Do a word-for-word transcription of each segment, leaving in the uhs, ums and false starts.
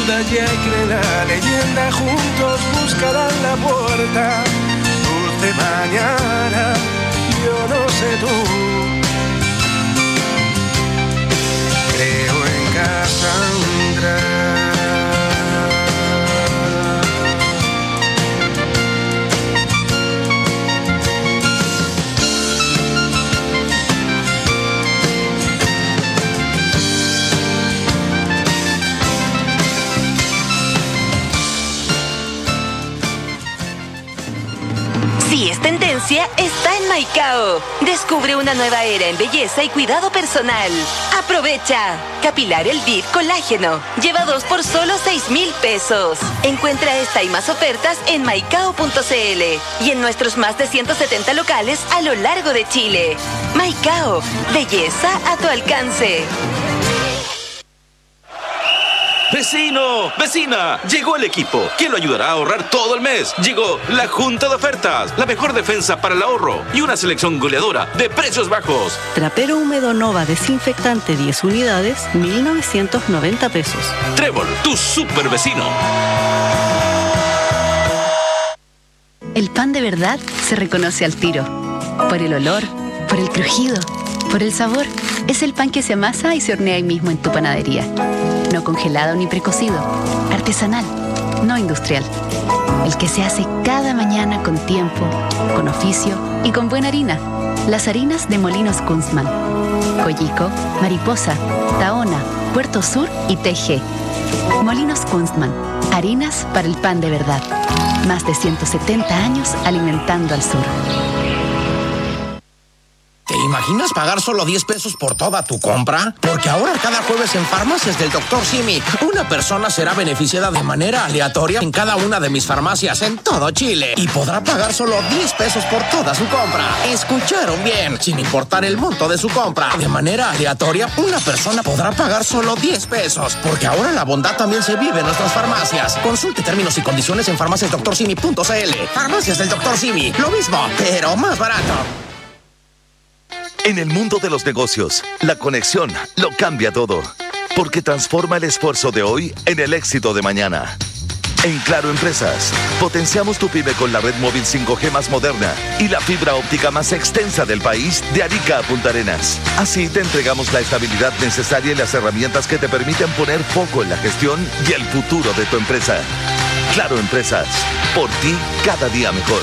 duda ya cree la leyenda, juntos buscarán la puerta. Dulce mañana, yo no sé tú. Creo en Cassandra. Si es tendencia, está en Maicao. Descubre una nueva era en belleza y cuidado personal. ¡Aprovecha! Capilar Elvive Colágeno. Lleva dos por solo seis mil pesos. Encuentra esta y más ofertas en maicao punto cl y en nuestros más de ciento setenta locales a lo largo de Chile. Maicao. Belleza a tu alcance. ¡Vecino! ¡Vecina! Llegó el equipo que lo ayudará a ahorrar todo el mes. Llegó la Junta de Ofertas, la mejor defensa para el ahorro y una selección goleadora de precios bajos. Trapero húmedo Nova desinfectante diez unidades, mil novecientos noventa pesos. Trébol, tu super vecino. El pan de verdad se reconoce al tiro. Por el olor, por el crujido, por el sabor. Es el pan que se amasa y se hornea ahí mismo en tu panadería. No congelado ni precocido. Artesanal, no industrial. El que se hace cada mañana con tiempo, con oficio y con buena harina. Las harinas de Molinos Kunstmann. Coyico, Mariposa, Tahona, Puerto Sur y T G. Molinos Kunstmann. Harinas para el pan de verdad. Más de ciento setenta años alimentando al sur. ¿Te imaginas pagar solo diez pesos por toda tu compra? Porque ahora cada jueves en Farmacias del doctor Simi, una persona será beneficiada de manera aleatoria en cada una de mis farmacias en todo Chile y podrá pagar solo diez pesos por toda su compra. ¿Escucharon bien? Sin importar el monto de su compra. De manera aleatoria, una persona podrá pagar solo diez pesos. Porque ahora la bondad también se vive en nuestras farmacias. Consulte términos y condiciones en farmacias doctor simi punto cl. Farmacias del doctor Simi. Lo mismo, pero más barato. En el mundo de los negocios, la conexión lo cambia todo, porque transforma el esfuerzo de hoy en el éxito de mañana. En Claro Empresas, potenciamos tu pyme con la red móvil cinco G más moderna y la fibra óptica más extensa del país, de Arica a Punta Arenas. Así te entregamos la estabilidad necesaria y las herramientas que te permiten poner foco en la gestión y el futuro de tu empresa. Claro Empresas, por ti cada día mejor.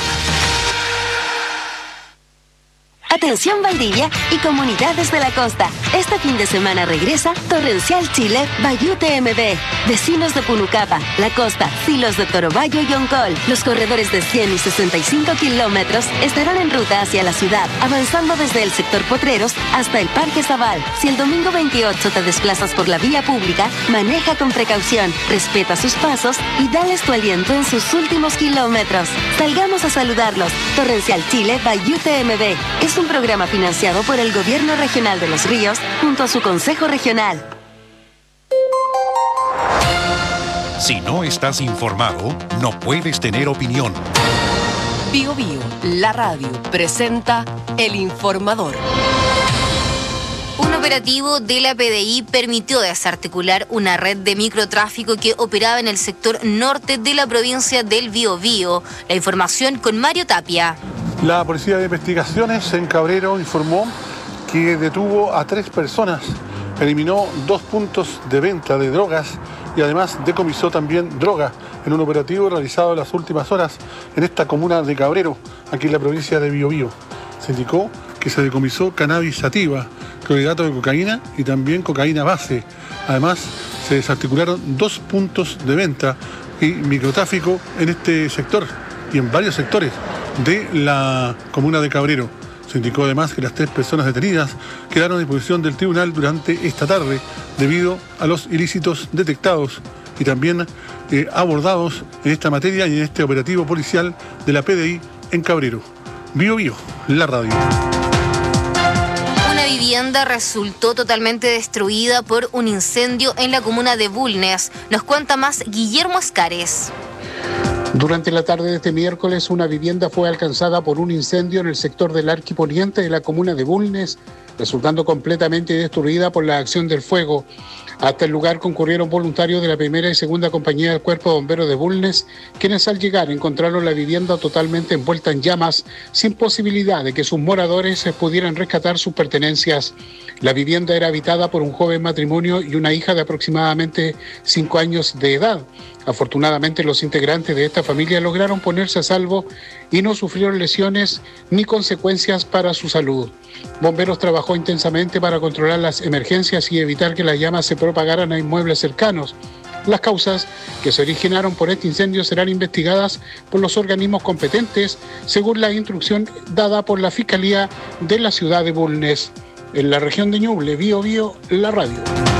Atención Valdivia y comunidades de la costa. Este fin de semana regresa Torrencial Chile by U T M B. Vecinos de Punucapa, La Costa, Silos de Torobayo y Oncol. Los corredores de cien y sesenta y cinco kilómetros estarán en ruta hacia la ciudad, avanzando desde el sector Potreros hasta el Parque Zabal. Si el domingo veintiocho te desplazas por la vía pública, maneja con precaución, respeta sus pasos y dales tu aliento en sus últimos kilómetros. Salgamos a saludarlos. Torrencial Chile by U T M B. Es un programa financiado por el Gobierno Regional de Los Ríos junto a su Consejo Regional. Si no estás informado, no puedes tener opinión. Bio Bio, la radio, presenta El Informador. Un operativo de la P D I permitió desarticular una red de microtráfico que operaba en el sector norte de la provincia del Biobío. La información con Mario Tapia. La Policía de Investigaciones en Cabrero informó que detuvo a tres personas, eliminó dos puntos de venta de drogas y además decomisó también droga en un operativo realizado en las últimas horas en esta comuna de Cabrero, aquí en la provincia de Biobío. Se indicó que se decomisó cannabis sativa, clorhidrato de cocaína y también cocaína base. Además, se desarticularon dos puntos de venta y microtráfico en este sector y en varios sectores de la comuna de Cabrero. Se indicó además que las tres personas detenidas quedaron a disposición del tribunal durante esta tarde debido a los ilícitos detectados y también eh, abordados en esta materia y en este operativo policial de la P D I en Cabrero. Bio Bio, la radio. Una vivienda resultó totalmente destruida por un incendio en la comuna de Bulnes. Nos cuenta más Guillermo Escares. Durante la tarde de este miércoles, una vivienda fue alcanzada por un incendio en el sector del Arquiponiente de la comuna de Bulnes, resultando completamente destruida por la acción del fuego. Hasta el lugar concurrieron voluntarios de la primera y segunda compañía del Cuerpo de Bomberos de Bulnes, quienes al llegar encontraron la vivienda totalmente envuelta en llamas, sin posibilidad de que sus moradores pudieran rescatar sus pertenencias. La vivienda era habitada por un joven matrimonio y una hija de aproximadamente cinco años de edad. Afortunadamente, los integrantes de esta familia lograron ponerse a salvo y no sufrieron lesiones ni consecuencias para su salud. Bomberos trabajó intensamente para controlar las emergencias y evitar que las llamas se propagaran a inmuebles cercanos. Las causas que se originaron por este incendio serán investigadas por los organismos competentes, según la instrucción dada por la Fiscalía de la ciudad de Bulnes. En la región de Ñuble, Bío Bío, la radio.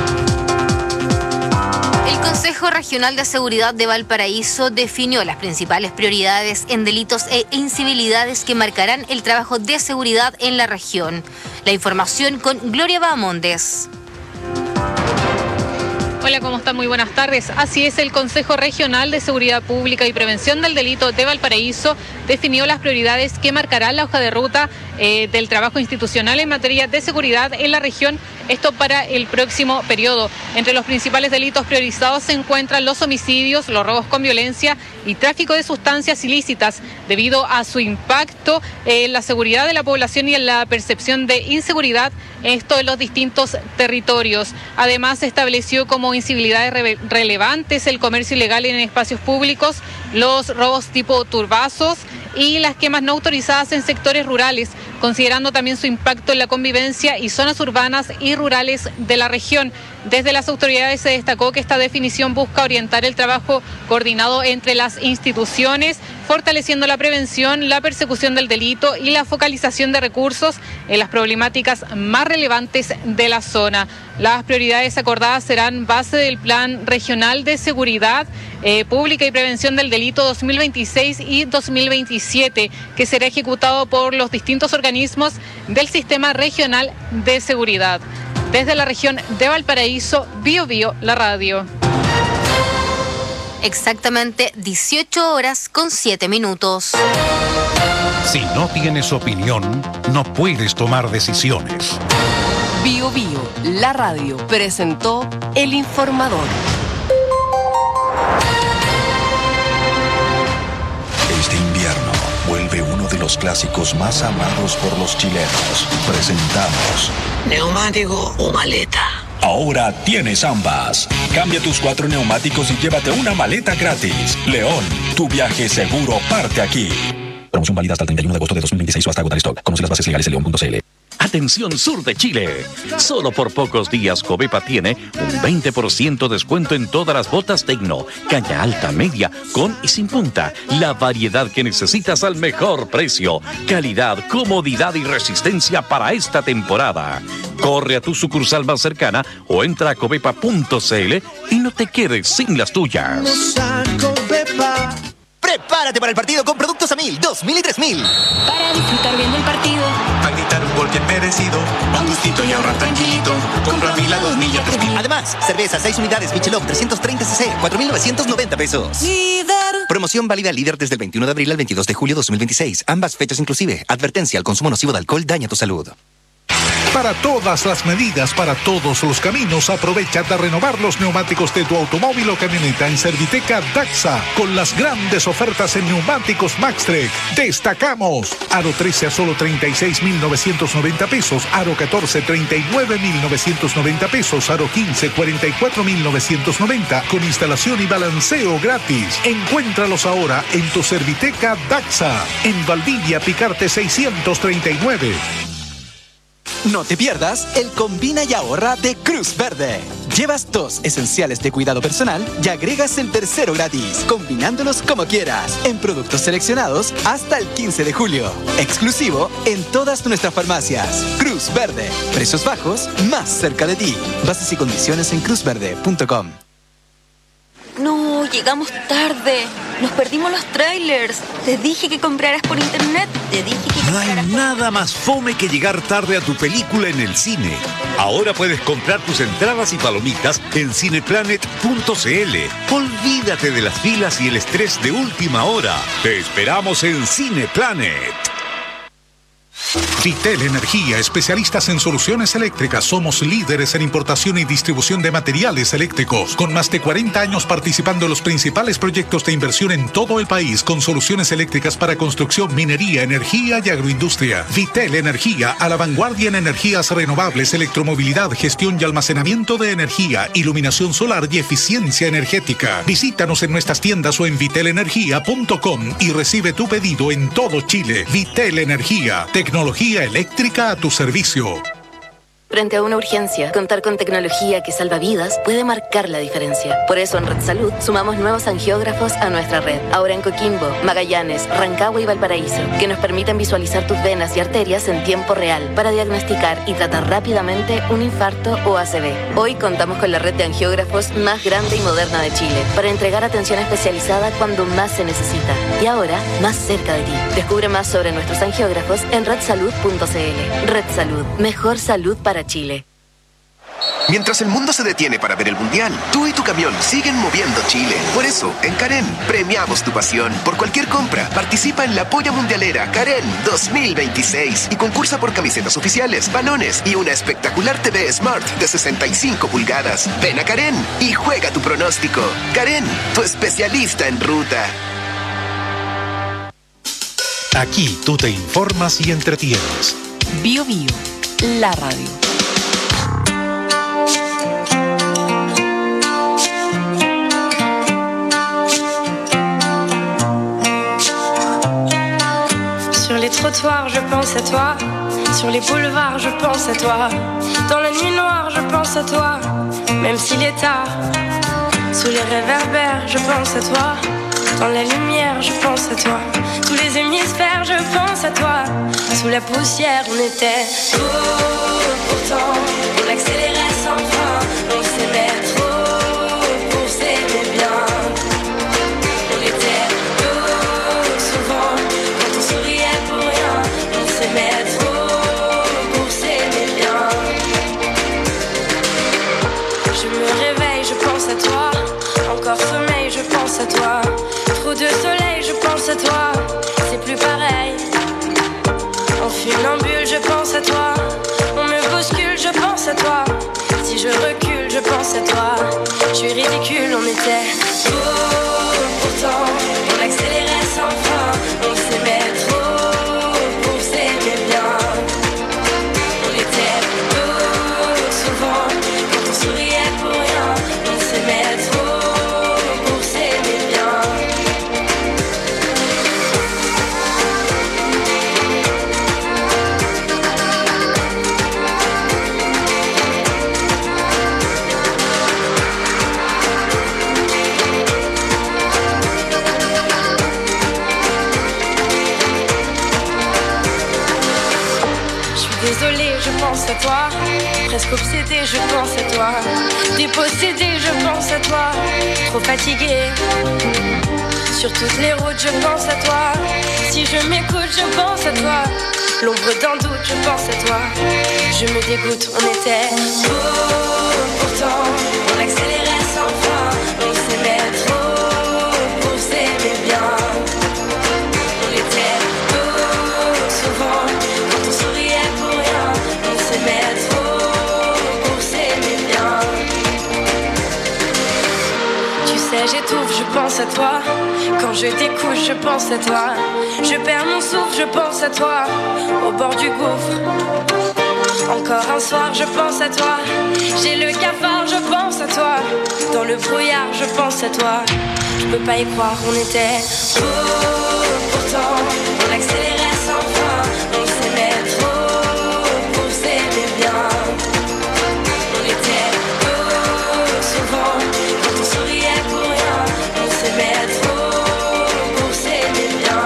El Consejo Regional de Seguridad de Valparaíso definió las principales prioridades en delitos e incivilidades que marcarán el trabajo de seguridad en la región. La información con Gloria Bahamondes. Hola, ¿cómo están? Muy buenas tardes. Así es, el Consejo Regional de Seguridad Pública y Prevención del Delito de Valparaíso definió las prioridades que marcarán la hoja de ruta eh, del trabajo institucional en materia de seguridad en la región, esto para el próximo periodo. Entre los principales delitos priorizados se encuentran los homicidios, los robos con violencia y tráfico de sustancias ilícitas, debido a su impacto en la seguridad de la población y en la percepción de inseguridad, esto en los distintos territorios. Además, se estableció como incivilidades re- relevantes el comercio ilegal en espacios públicos, los robos tipo turbazos y las quemas no autorizadas en sectores rurales, considerando también su impacto en la convivencia y zonas urbanas y rurales de la región. Desde las autoridades se destacó que esta definición busca orientar el trabajo coordinado entre las instituciones, fortaleciendo la prevención, la persecución del delito y la focalización de recursos en las problemáticas más relevantes de la zona. Las prioridades acordadas serán base del Plan Regional de Seguridad eh, Pública y Prevención del Delito dos mil veintiséis y dos mil veintisiete, que será ejecutado por los distintos organismos del Sistema Regional de Seguridad. Desde la región de Valparaíso, Bío Bío, la radio. Exactamente dieciocho horas con siete minutos. Si no tienes opinión, no puedes tomar decisiones. Bío Bío, la radio, presentó El Informador. Este invierno vuelve uno de los clásicos más amados por los chilenos. Presentamos ¿neumático o maleta? Ahora tienes ambas. Cambia tus cuatro neumáticos y llévate una maleta gratis. León, tu viaje seguro parte aquí. Promoción válida hasta el treinta y uno de agosto de dos mil veintiséis o hasta agotar stock. Conoce las bases legales en león punto c l. Atención sur de Chile. Solo por pocos días Covepa tiene un veinte por ciento descuento en todas las botas Tecno, caña alta, media, con y sin punta. La variedad que necesitas al mejor precio. Calidad, comodidad y resistencia para esta temporada. Corre a tu sucursal más cercana o entra a covepa punto c l y no te quedes sin las tuyas. Prepárate para el partido con productos a mil, dos mil y tres mil. Para disfrutar viendo el partido. Para gritar un gol bien merecido. Un gustito y ahorrar tranquilito. Compra mil a dos mil y a tres mil. Además, cerveza seis unidades Michelob trescientos treinta C C, cuatro mil novecientos noventa pesos. Líder. Promoción válida líder desde el veintiuno de abril al veintidós de julio de dos mil veintiséis. Ambas fechas inclusive. Advertencia: el consumo nocivo de alcohol daña tu salud. Para todas las medidas, para todos los caminos, aprovecha de renovar los neumáticos de tu automóvil o camioneta en Serviteca Daxa, con las grandes ofertas en neumáticos Maxtrek. Destacamos: Aro trece a solo treinta y seis mil novecientos noventa pesos, Aro catorce treinta y nueve mil novecientos noventa pesos, Aro quince cuarenta y cuatro mil novecientos noventa, con instalación y balanceo gratis. Encuéntralos ahora en tu Serviteca Daxa, en Valdivia Picarte seiscientos treinta y nueve. No te pierdas el Combina y Ahorra de Cruz Verde. Llevas dos esenciales de cuidado personal y agregas el tercero gratis, combinándolos como quieras, en productos seleccionados hasta el quince de julio. Exclusivo en todas nuestras farmacias. Cruz Verde. Precios bajos, más cerca de ti. Bases y condiciones en cruz verde punto com. No, Oh, llegamos tarde. Nos perdimos los trailers. Te dije que compraras por internet. Te dije que No hay compraras por... nada más fome que llegar tarde a tu película en el cine. Ahora puedes comprar tus entradas y palomitas en cineplanet punto c l. Olvídate de las filas y el estrés de última hora. Te esperamos en Cineplanet. Vitel Energía, especialistas en soluciones eléctricas. Somos líderes en importación y distribución de materiales eléctricos. Con más de cuarenta años participando en los principales proyectos de inversión en todo el país, con soluciones eléctricas para construcción, minería, energía y agroindustria. Vitel Energía, a la vanguardia en energías renovables, electromovilidad, gestión y almacenamiento de energía, iluminación solar y eficiencia energética. Visítanos en nuestras tiendas o en vitel energía punto com y recibe tu pedido en todo Chile. Vitel Energía, tecnología eléctrica a tu servicio. Frente a una urgencia, contar con tecnología que salva vidas puede marcar la diferencia. Por eso en Red Salud sumamos nuevos angiógrafos a nuestra red. Ahora en Coquimbo, Magallanes, Rancagua y Valparaíso, que nos permiten visualizar tus venas y arterias en tiempo real para diagnosticar y tratar rápidamente un infarto o A C V. Hoy contamos con la red de angiógrafos más grande y moderna de Chile para entregar atención especializada cuando más se necesita. Y ahora, más cerca de ti. Descubre más sobre nuestros angiógrafos en red salud punto c l. Red Salud, mejor salud para Chile. Mientras el mundo se detiene para ver el Mundial, tú y tu camión siguen moviendo Chile. Por eso, en Karen, premiamos tu pasión. Por cualquier compra, participa en la Polla Mundialera Karen dos mil veintiséis y concursa por camisetas oficiales, balones y una espectacular T V Smart de sesenta y cinco pulgadas. Ven a Karen y juega tu pronóstico. Karen, tu especialista en ruta. Aquí tú te informas y entretienes. Bio Bio, la radio. Sur les trottoirs, je pense à toi. Sur les boulevards, je pense à toi. Dans la nuit noire, je pense à toi. Même s'il est tard. Sous les réverbères, je pense à toi. Dans la lumière, je pense à toi. Tous les hémisphères, je pense à toi. Sous la poussière, on était trop. Pourtant, on accélérait sans frein. On s'aimait trop pour s'aimer bien. On était trop souvent quand on souriait pour rien. On s'aimait trop pour s'aimer bien. Je me réveille, je pense à toi. Encore sommeil, je pense à toi. Trop de soleil, je pense à toi. C'est plus pareil. En funambule, je pense à toi. On me bouscule, je pense à toi. Si je recule, je pense à toi. Je suis ridicule, on était trop. Pourtant, on accélérait sans frein. On s'aimait trop pour s'aimer bien. On était trop souvent quand on souriait pour rien. On s'aimait trop pour s'aimer bien. Désolée, je pense à toi. Presque obsédée, je pense à toi. Dépossédée, je pense à toi. Trop fatiguée. Sur toutes les routes, je pense à toi. Si je m'écoute, je pense à toi. L'ombre d'un doute, je pense à toi. Je me dégoûte, on était beau. Pourtant, on accélérait sans frein. On s'aimait trop pour s'aimer bien. On était beau souvent quand on souriait pour rien. On s'aimait trop pour s'aimer bien. Tu sais, j'étouffe, je pense à toi. Quand je découche, je pense à toi. Je perds mon souffle, je pense à toi. Au bord du gouffre. Encore un soir, je pense à toi. J'ai le cafard, je pense à toi. Dans le brouillard, je pense à toi. Je peux pas y croire, on était beau. Pourtant, on accélérait sans frein. On s'aimait trop pour s'aimer bien. On était beau souvent quand on souriait pour rien. On s'aimait trop pour s'aimer bien.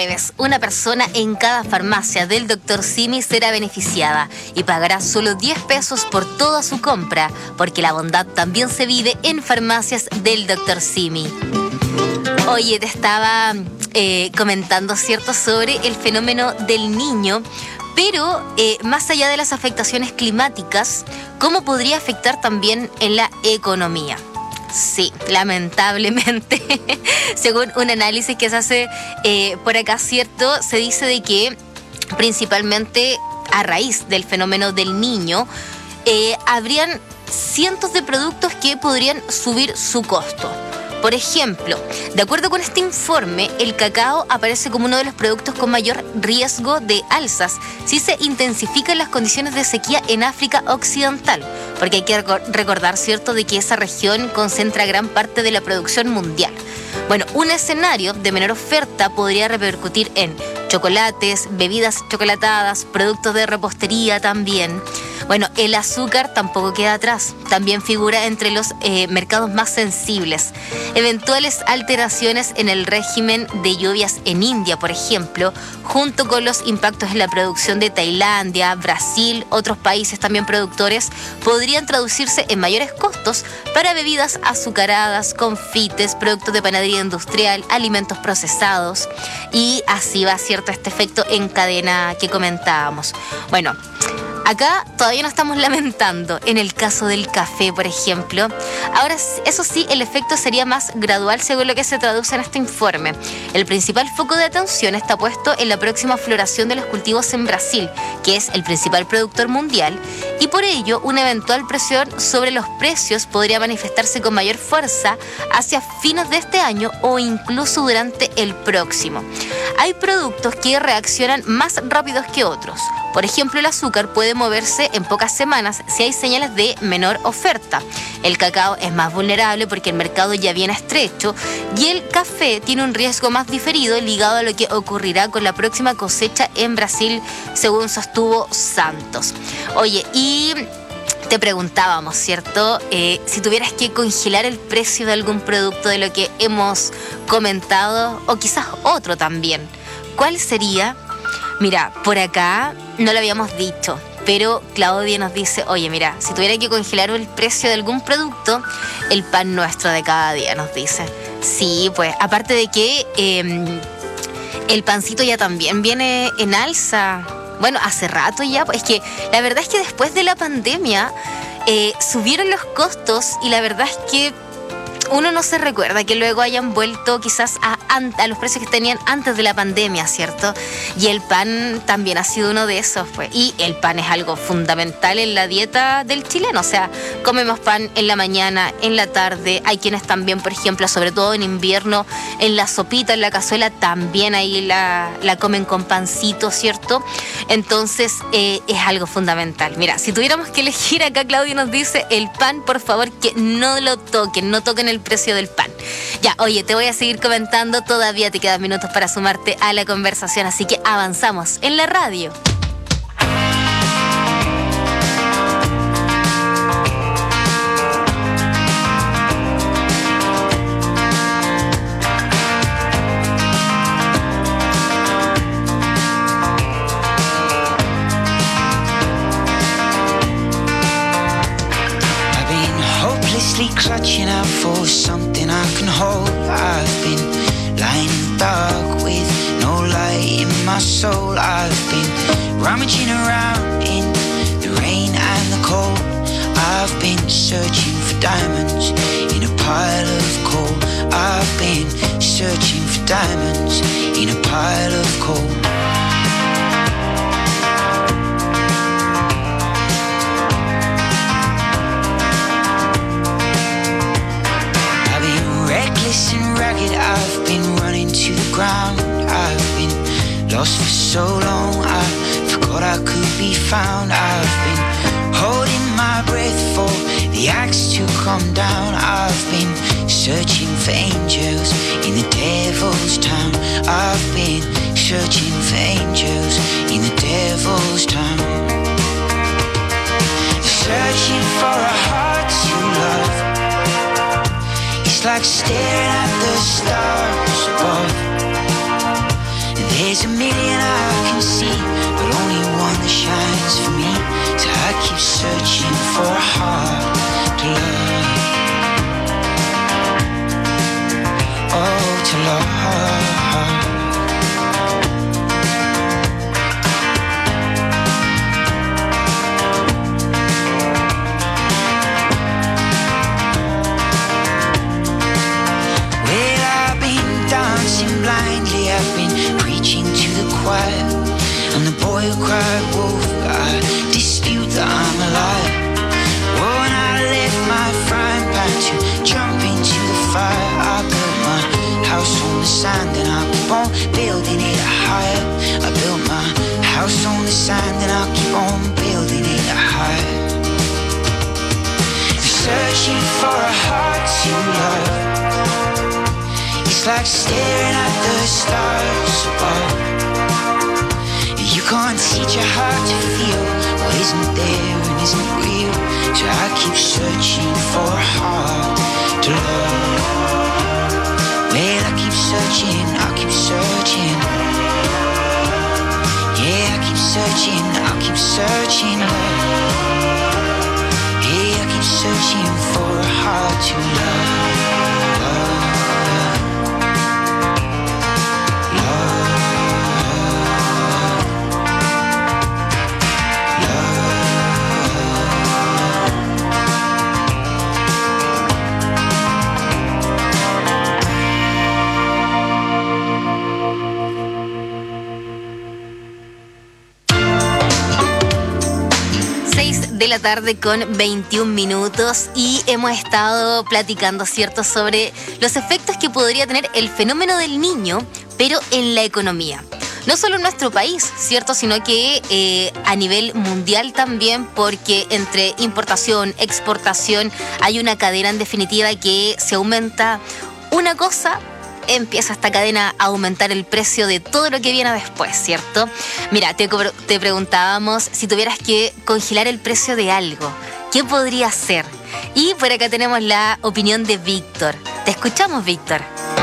jueves, una persona en cada farmacia del doctor Simi será beneficiada y pagará solo diez pesos por toda su compra, porque la bondad también se vive en farmacias del doctor Simi. Oye, te estaba eh, comentando, ¿cierto?, sobre el fenómeno del Niño, pero eh, más allá de las afectaciones climáticas, ¿cómo podría afectar también en la economía? Sí, lamentablemente, según un análisis que se hace eh, por acá, ¿cierto?, se dice de que principalmente a raíz del fenómeno del Niño, eh, habrían cientos de productos que podrían subir su costo. Por ejemplo, de acuerdo con este informe, el cacao aparece como uno de los productos con mayor riesgo de alzas si se intensifican las condiciones de sequía en África Occidental, porque hay que recordar, ¿cierto?, de que esa región concentra gran parte de la producción mundial. Bueno, un escenario de menor oferta podría repercutir en chocolates, bebidas chocolatadas, productos de repostería también. Bueno, el azúcar tampoco queda atrás, también figura entre los eh, mercados más sensibles. Eventuales alteraciones en el régimen de lluvias en India, por ejemplo, junto con los impactos en la producción de Tailandia, Brasil, otros países también productores, podrían traducirse en mayores costos para bebidas azucaradas, confites, productos de panadería industrial, alimentos procesados, y así va, ¿cierto?, este efecto en cadena que comentábamos. Bueno, acá todavía no estamos lamentando en el caso del café, por ejemplo. Ahora, eso sí, el efecto sería más gradual según lo que se traduce en este informe. El principal foco de atención está puesto en la próxima floración de los cultivos en Brasil, que es el principal productor mundial, y por ello una eventual presión sobre los precios podría manifestarse con mayor fuerza hacia fines de este año o incluso durante el próximo. Hay productos que reaccionan más rápidos que otros. Por ejemplo, el azúcar puede moverse en pocas semanas si hay señales de menor oferta. El cacao es más vulnerable porque el mercado ya viene estrecho, y el café tiene un riesgo más diferido ligado a lo que ocurrirá con la próxima cosecha en Brasil, según sostuvo Santos. Oye, y te preguntábamos, ¿cierto?, eh, si tuvieras que congelar el precio de algún producto de lo que hemos comentado, o quizás otro también, ¿cuál sería? Mira, por acá no lo habíamos dicho, pero Claudia nos dice, oye, mira, si tuviera que congelar el precio de algún producto, el pan nuestro de cada día, nos dice. Sí, pues, aparte de que eh, el pancito ya también viene en alza. Bueno, hace rato ya, pues es que la verdad es que después de la pandemia eh, subieron los costos, y la verdad es que uno no se recuerda que luego hayan vuelto quizás a, a los precios que tenían antes de la pandemia, ¿cierto? Y el pan también ha sido uno de esos, pues. Y el pan es algo fundamental en la dieta del chileno. O sea, comemos pan en la mañana, en la tarde. Hay quienes también, por ejemplo, sobre todo en invierno, en la sopita, en la cazuela, también ahí la, la comen con pancito, ¿cierto? Entonces, eh, es algo fundamental. Mira, si tuviéramos que elegir, acá Claudio nos dice, el pan, por favor, que no lo toquen, no toquen el el precio del pan. Ya, oye, te voy a seguir comentando, todavía te quedan minutos para sumarte a la conversación, así que avanzamos en la radio. Clutching out for something I can hold. I've been lying in the dark with no light in my soul. I've been rummaging around in the rain and the cold. I've been searching for diamonds in a pile of coal. I've been searching for diamonds in a pile of coal. I've been running to the ground. I've been lost for so long, I forgot I could be found. I've been holding my breath for the axe to come down. I've been searching for angels in the devil's town. I've been searching for angels in the devil's town. Searching for a heart to love. It's like staring at the stars above. you cried wolf. I dispute that I'm alive. Oh, when I left my frying pan to jump into the fire, I built my house on the sand and I keep on building it higher. I built my house on the sand and I keep on building it higher. Searching for a heart to love. It's like staring at the stars above. You can't teach a heart to feel what isn't there and isn't real. So I keep searching for a heart to love. Well, I keep searching, I keep searching. Yeah, I keep searching, I keep searching, love. Yeah, I keep searching for a heart to love. De la tarde con veintiún minutos y hemos estado platicando, ¿cierto?, sobre los efectos que podría tener el fenómeno del Niño, pero en la economía. No solo en nuestro país, ¿cierto?, sino que eh, a nivel mundial también, porque entre importación, exportación, hay una cadena en definitiva que se aumenta una cosa, empieza esta cadena a aumentar el precio de todo lo que viene después, ¿cierto? Mira, te, te preguntábamos si tuvieras que congelar el precio de algo, ¿qué podría ser? Y por acá tenemos la opinión de Víctor. Te escuchamos, Víctor.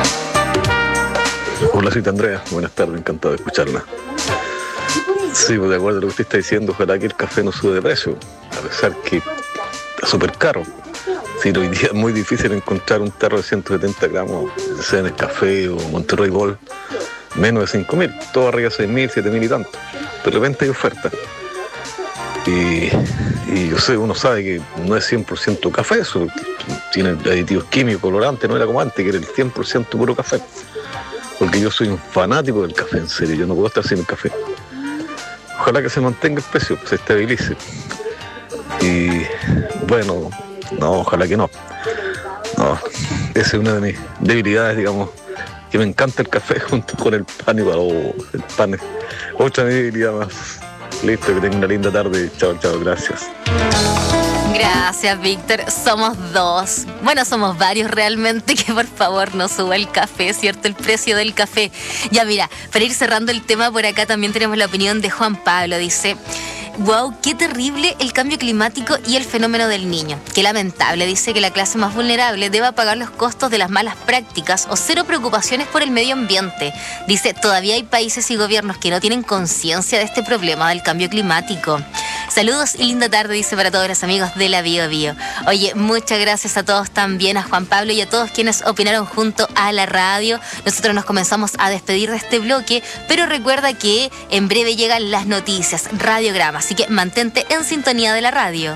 Hola, soy Andrea. Buenas tardes, encantado de escucharla. Sí, pues de acuerdo a lo que usted está diciendo, ojalá que el café no sube de precio, a pesar que está súper caro. Sí, hoy día es muy difícil encontrar un tarro de ciento setenta gramos, sea en el café o Monterrey Gold, menos de cinco mil, todo arriba de seis mil, siete mil y tanto. De repente hay oferta. Y, y yo sé, uno sabe que no es cien por ciento café, eso tiene aditivos químicos, colorantes, no era como antes, que era el cien por ciento puro café. Porque yo soy un fanático del café, en serio, yo no puedo estar sin el café. Ojalá que se mantenga el precio, se estabilice. Y bueno, no, ojalá que no. No, esa es una de mis debilidades, digamos, que me encanta el café junto con el pan y oh, el pan es otra debilidad más. Listo, que tengan una linda tarde. Chao, chao, gracias. Gracias, Víctor. Somos dos. Bueno, somos varios realmente, que por favor no suba el café, ¿cierto? El precio del café. Ya mira, para ir cerrando el tema, por acá también tenemos la opinión de Juan Pablo. Dice: wow, qué terrible el cambio climático y el fenómeno del Niño. Qué lamentable, dice, que la clase más vulnerable deba pagar los costos de las malas prácticas o cero preocupaciones por el medio ambiente. Dice, todavía hay países y gobiernos que no tienen conciencia de este problema del cambio climático. Saludos y linda tarde, dice, para todos los amigos de la Bio Bio. Oye, muchas gracias a todos también, a Juan Pablo y a todos quienes opinaron junto a la radio. Nosotros nos comenzamos a despedir de este bloque, pero recuerda que en breve llegan las noticias, Radiograma, así que mantente en sintonía de la radio.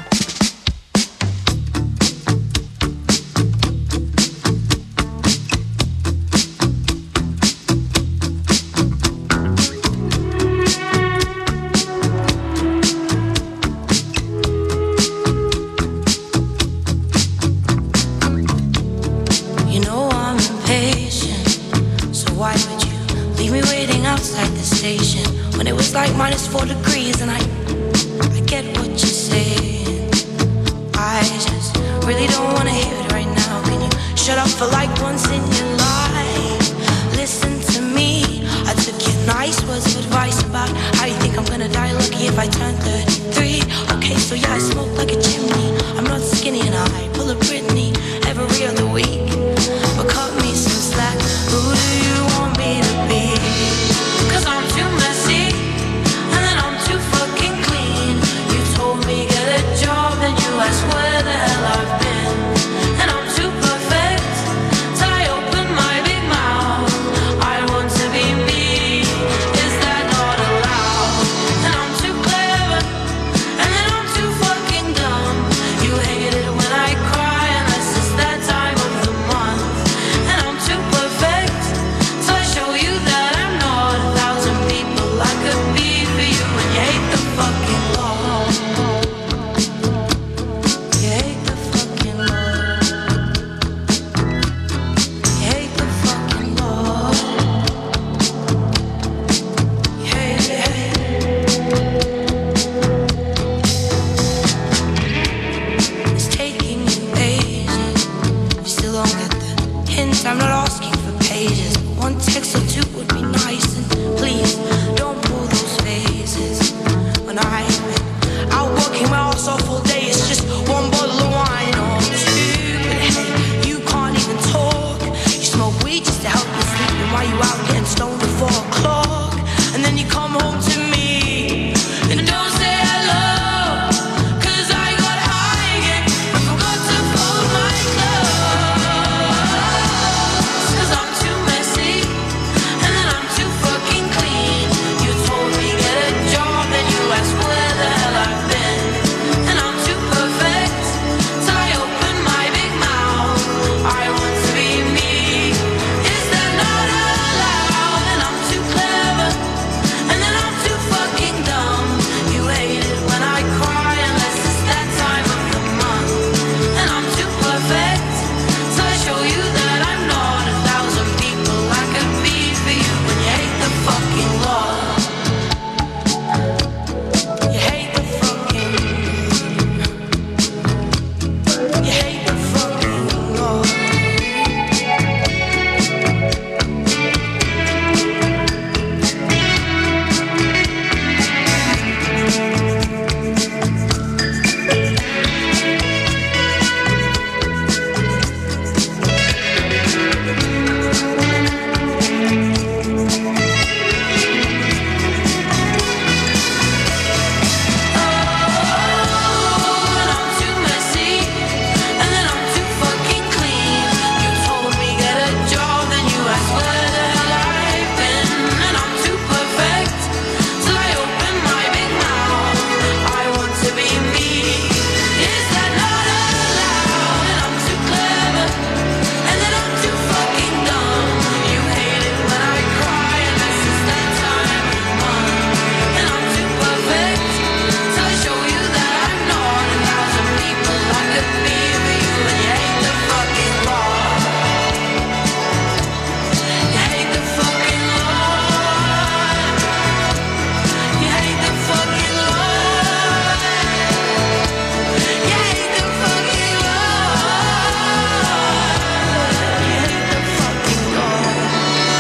Like minus four degrees and I, I get what you're saying. I just really don't wanna hear it right now. Can you shut up for like once in your life? Listen to me, I took your nice words of advice about how you think I'm gonna die lucky if I turn thirty-three. Okay, so yeah, I smoke like a chimney. I'm not skinny and I pull a Britney every other week. But cut me some slack, who do you want me to be? Cause I'm too messy, ask where the hell I've been, and I'm too perfect till I open my big mouth. I want to be me, is that not allowed? And I'm too clever, and then I'm too fucking dumb. You hate it when I cry, unless it's that time us off all day. It's just one bottle of wine or two. But hey, you can't even talk. You smoke weed just to help you sleep. And while you out getting stoned at four o'clock, and then you come home to me and don't say hello, 'cause I got high again and forgot to fold my clothes. 'Cause I'm too messy and then I'm too fucking clean. You told me get a job, then you asked where the hell I've been. And I'm too perfect till I open my big mouth. I want to be me. Is that not allowed? And I'm too clever and then I'm too fucking dumb. You hate it when I cry unless it's that time of the month. And I'm too perfect so I show you that I'm not a thousand people I could be for you. When you hate the fucking law, you hate the fucking, you hate the fucking law. And I'm too messy and then I'm too fucking clean. You told me get a job, then you asked where the hell I've been. And I'm too perfect till I open my big mouth. I want to be me. Is that not allowed? And I'm too clever and then I'm too fucking dumb. You hate it when I cry unless it's that time of the month. And I'm too perfect till I show you that I'm not a thousand people I could be for you. And you hate the fucking law. You hate the fucking law. You hate the fucking law. You hate the fucking law. You hate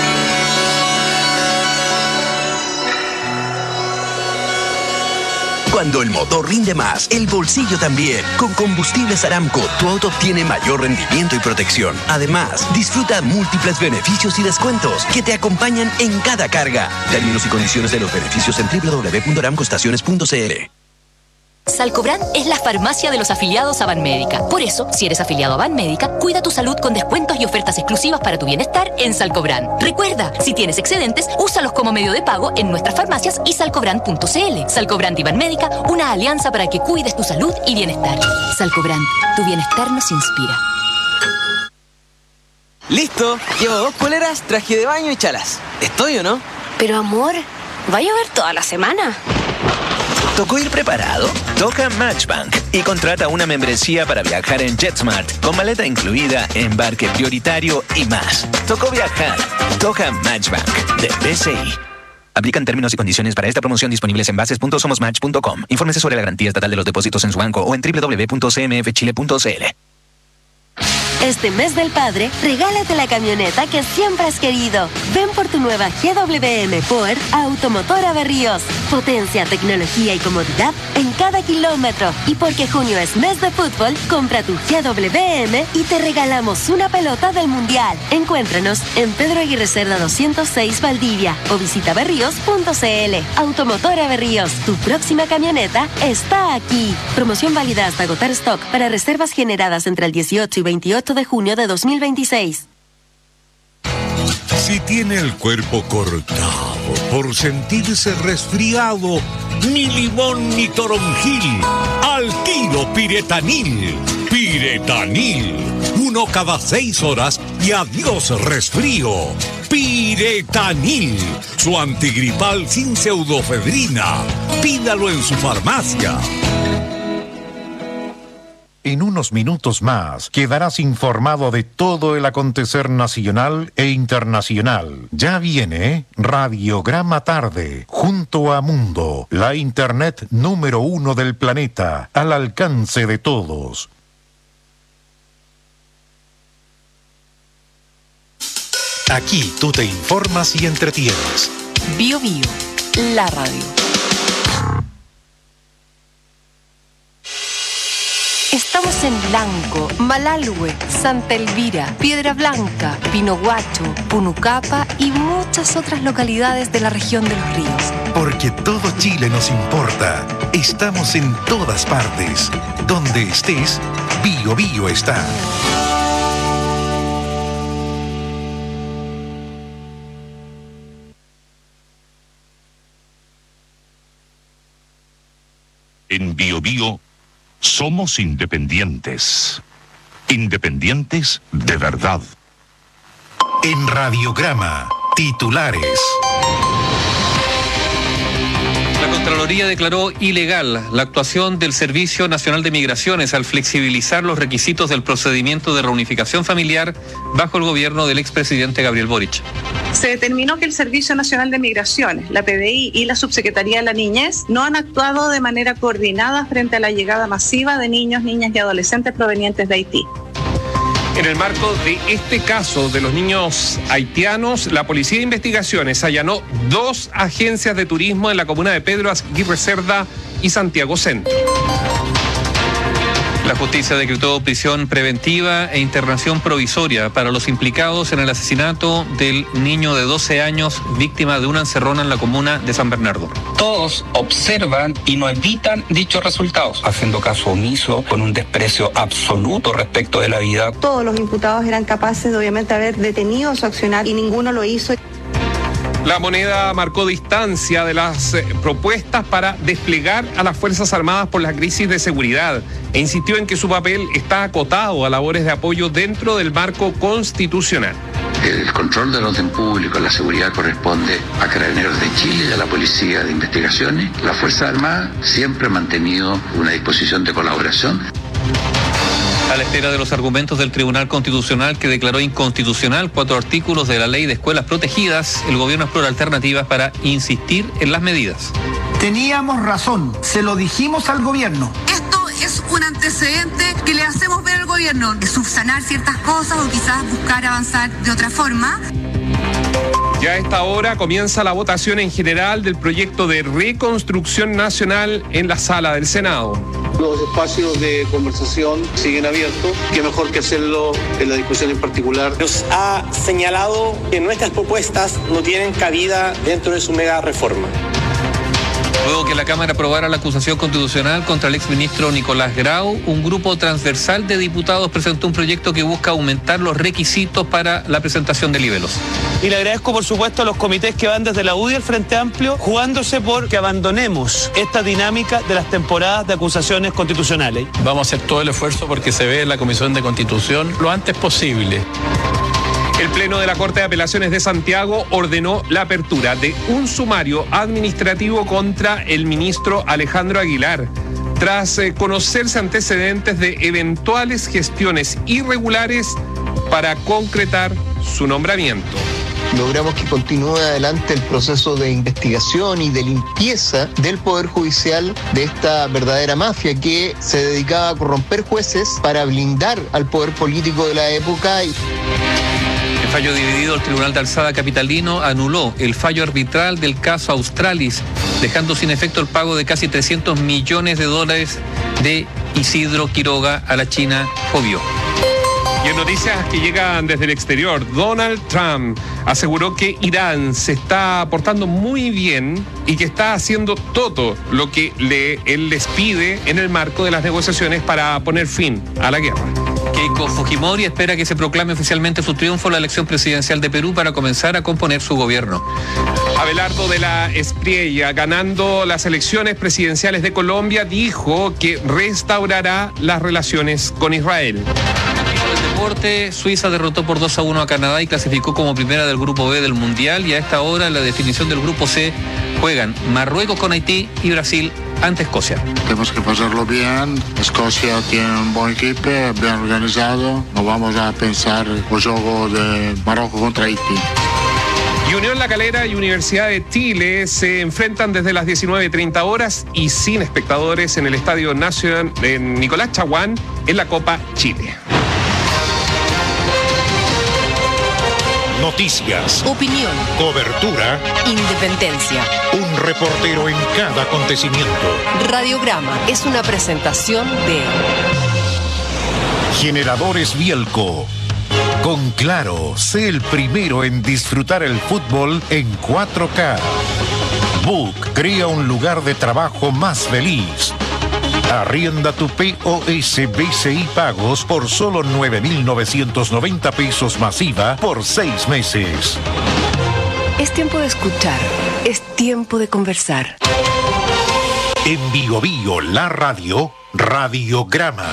the fucking law. Cuando el motor rinde más, el bolsillo también. Con Combustibles Aramco, tu auto obtiene mayor rendimiento y protección. Además, disfruta múltiples beneficios y descuentos que te acompañan en cada carga. Términos y condiciones de los beneficios en doble u doble u doble u punto aramco estaciones punto c l. Salcobran es la farmacia de los afiliados a Banmédica. Por eso, si eres afiliado a Banmédica, cuida tu salud con descuentos y ofertas exclusivas para tu bienestar en Salcobran. Recuerda, si tienes excedentes, úsalos como medio de pago en nuestras farmacias y salcobran punto c l. Salcobran y Banmédica, una alianza para que cuides tu salud y bienestar. Salcobran, tu bienestar nos inspira. Listo, llevo dos poleras, traje de baño y chalas. ¿Estoy o no? Pero amor, ¿va a llover toda la semana? ¿Tocó ir preparado? Toca Matchbank y contrata una membresía para viajar en JetSmart con maleta incluida, embarque prioritario y más. Tocó viajar. Toca Matchbank de B C I. Aplican términos y condiciones para esta promoción disponibles en bases punto somos match punto com. Infórmese sobre la garantía estatal de los depósitos en su banco o en doble u doble u doble u punto c m f chile punto c l. Este mes del padre, regálate la camioneta que siempre has querido. Ven por tu nueva G W M por Automotora Berríos. Potencia, tecnología y comodidad en cada kilómetro. Y porque junio es mes de fútbol, compra tu G W M y te regalamos una pelota del Mundial. Encuéntranos en Pedro Aguirre Cerda doscientos seis Valdivia o visita berríos punto c l. Automotora Berríos, tu próxima camioneta está aquí. Promoción válida hasta agotar stock para reservas generadas entre el dieciocho y veintiocho de junio de dos mil veintiséis. Si tiene el cuerpo cortado por sentirse resfriado, ni limón ni toronjil, al tiro Piretanil. Piretanil, uno cada seis horas y adiós resfrío. Piretanil, su antigripal sin pseudofedrina. Pídalo en su farmacia. En unos minutos más quedarás informado de todo el acontecer nacional e internacional. Ya viene Radiograma Tarde, junto a Mundo, la internet número uno del planeta, al alcance de todos. Aquí tú te informas y entretienes. Bio Bio, la radio. Estamos en Lanco, Malalhue, Santa Elvira, Piedra Blanca, Pinohuacho, Punucapa y muchas otras localidades de la región de los ríos. Porque todo Chile nos importa. Estamos en todas partes. Donde estés, Bio Bio está. En Bio Bio somos independientes. Independientes de verdad. En Radiograma, titulares. La Contraloría declaró ilegal la actuación del Servicio Nacional de Migraciones al flexibilizar los requisitos del procedimiento de reunificación familiar bajo el gobierno del expresidente Gabriel Boric. Se determinó que el Servicio Nacional de Migraciones, la P D I y la Subsecretaría de la Niñez no han actuado de manera coordinada frente a la llegada masiva de niños, niñas y adolescentes provenientes de Haití. En el marco de este caso de los niños haitianos, la Policía de Investigaciones allanó dos agencias de turismo en la comuna de Pedro Aguirre Cerda y Santiago Centro. La justicia decretó prisión preventiva e internación provisoria para los implicados en el asesinato del niño de doce años, víctima de una encerrona en la comuna de San Bernardo. Todos observan y no evitan dichos resultados, haciendo caso omiso, con un desprecio absoluto respecto de la vida. Todos los imputados eran capaces de obviamente haber detenido su accionar y ninguno lo hizo. La Moneda marcó distancia de las eh, propuestas para desplegar a las Fuerzas Armadas por la crisis de seguridad e insistió en que su papel está acotado a labores de apoyo dentro del marco constitucional. El control del orden público, la seguridad corresponde a Carabineros de Chile y a la Policía de Investigaciones. La Fuerza Armada siempre ha mantenido una disposición de colaboración. A la espera de los argumentos del Tribunal Constitucional que declaró inconstitucional cuatro artículos de la Ley de Escuelas Protegidas, el gobierno explora alternativas para insistir en las medidas. Teníamos razón, se lo dijimos al gobierno. Esto es un antecedente que le hacemos ver al gobierno, de subsanar ciertas cosas o quizás buscar avanzar de otra forma. Ya a esta hora comienza la votación en general del proyecto de reconstrucción nacional en la sala del Senado. Los espacios de conversación siguen abiertos. Qué mejor que hacerlo en la discusión en particular. Nos ha señalado que nuestras propuestas no tienen cabida dentro de su mega reforma. Luego que la Cámara aprobara la acusación constitucional contra el exministro Nicolás Grau, un grupo transversal de diputados presentó un proyecto que busca aumentar los requisitos para la presentación de libelos. Y le agradezco, por supuesto, a los comités que van desde la U D I al Frente Amplio, jugándose por que abandonemos esta dinámica de las temporadas de acusaciones constitucionales. Vamos a hacer todo el esfuerzo porque se vea en la Comisión de Constitución lo antes posible. El Pleno de la Corte de Apelaciones de Santiago ordenó la apertura de un sumario administrativo contra el ministro Alejandro Aguilar, tras eh, conocerse antecedentes de eventuales gestiones irregulares para concretar su nombramiento. Logramos que continúe adelante el proceso de investigación y de limpieza del Poder Judicial de esta verdadera mafia que se dedicaba a corromper jueces para blindar al poder político de la época. En fallo dividido, el Tribunal de Alzada capitalino anuló el fallo arbitral del caso Australis, dejando sin efecto el pago de casi trescientos millones de dólares de Isidro Quiroga a la China Fobio. Y en noticias que llegan desde el exterior, Donald Trump aseguró que Irán se está portando muy bien y que está haciendo todo lo que le, él les pide en el marco de las negociaciones para poner fin a la guerra. Keiko Fujimori espera que se proclame oficialmente su triunfo en la elección presidencial de Perú para comenzar a componer su gobierno. Abelardo de la Espriella, ganando las elecciones presidenciales de Colombia, dijo que restaurará las relaciones con Israel. Deporte, Suiza derrotó por dos a uno a Canadá y clasificó como primera del grupo B del Mundial, y a esta hora en la definición del grupo C juegan Marruecos con Haití y Brasil ante Escocia. Tenemos que pasarlo bien. Escocia tiene un buen equipo, bien organizado. No vamos a pensar el juego de Marruecos contra Haití. Y Unión La Calera y Universidad de Chile se enfrentan desde las diecinueve treinta horas y sin espectadores en el Estadio Nacional de Nicolás Chaguán en la Copa Chile. Noticias, opinión, cobertura, independencia. Un reportero en cada acontecimiento. Radiograma es una presentación de Generadores Bielco. Con Claro, sé el primero en disfrutar el fútbol en cuatro K. Book crea un lugar de trabajo más feliz. Arrienda tu P O S B C I Pagos por solo nueve mil novecientos noventa pesos masiva por seis meses. Es tiempo de escuchar, es tiempo de conversar. En Bio Bio, la radio, Radiograma.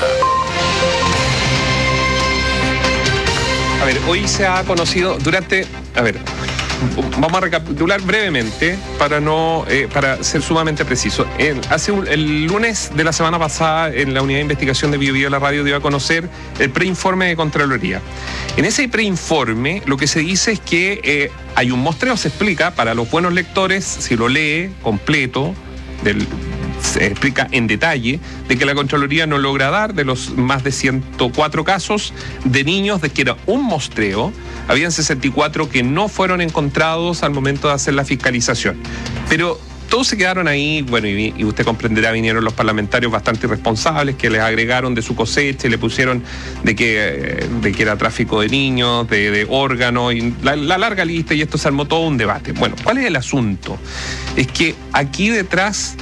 A ver, hoy se ha conocido durante... A ver, vamos a recapitular brevemente para no eh, para ser sumamente preciso. El, hace un, el lunes de la semana pasada, en la unidad de investigación de Bio Bio, la radio dio a conocer el preinforme de Contraloría. En ese preinforme lo que se dice es que eh, hay un muestreo, se explica, para los buenos lectores, si lo lee completo, del... se explica en detalle de que la Contraloría no logra dar de los más de ciento cuatro casos de niños, de que era un muestreo, habían sesenta y cuatro que no fueron encontrados al momento de hacer la fiscalización. Pero todos se quedaron ahí, bueno, y, y usted comprenderá, vinieron los parlamentarios bastante irresponsables que les agregaron de su cosecha y le pusieron de que, de que era tráfico de niños, de, de órganos, y la, la larga lista, y esto se armó todo un debate. Bueno, ¿cuál es el asunto? Es que aquí detrás...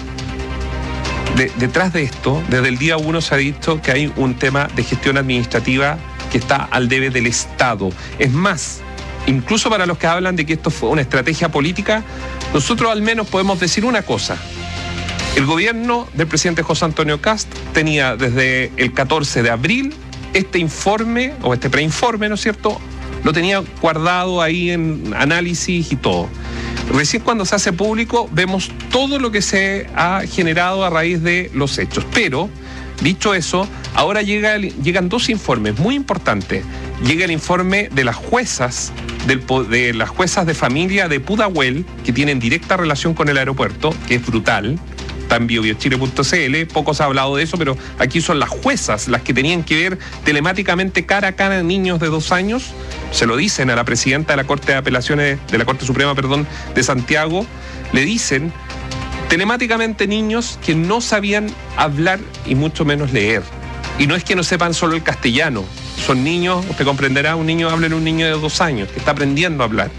De, detrás de esto, desde el día uno se ha dicho que hay un tema de gestión administrativa que está al debe del Estado. Es más, incluso para los que hablan de que esto fue una estrategia política, nosotros al menos podemos decir una cosa. El gobierno del presidente José Antonio Kast tenía desde el catorce de abril este informe, o este preinforme, ¿no es cierto?, lo tenía guardado ahí en análisis y todo. Recién cuando se hace público vemos todo lo que se ha generado a raíz de los hechos. Pero, dicho eso, ahora llega el, llegan dos informes muy importantes. Llega el informe de las juezas, del, de las juezas de familia de Pudahuel, que tienen directa relación con el aeropuerto, que es brutal. Está en bio bio chile punto c l, poco se ha hablado de eso, pero aquí son las juezas las que tenían que ver telemáticamente cara a cara a niños de dos años. Se lo dicen a la presidenta de la Corte de Apelaciones, de la Corte Suprema, perdón, de Santiago, le dicen telemáticamente niños que no sabían hablar y mucho menos leer. Y no es que no sepan solo el castellano, son niños, usted comprenderá, un niño habla en un niño de dos años, que está aprendiendo a hablar.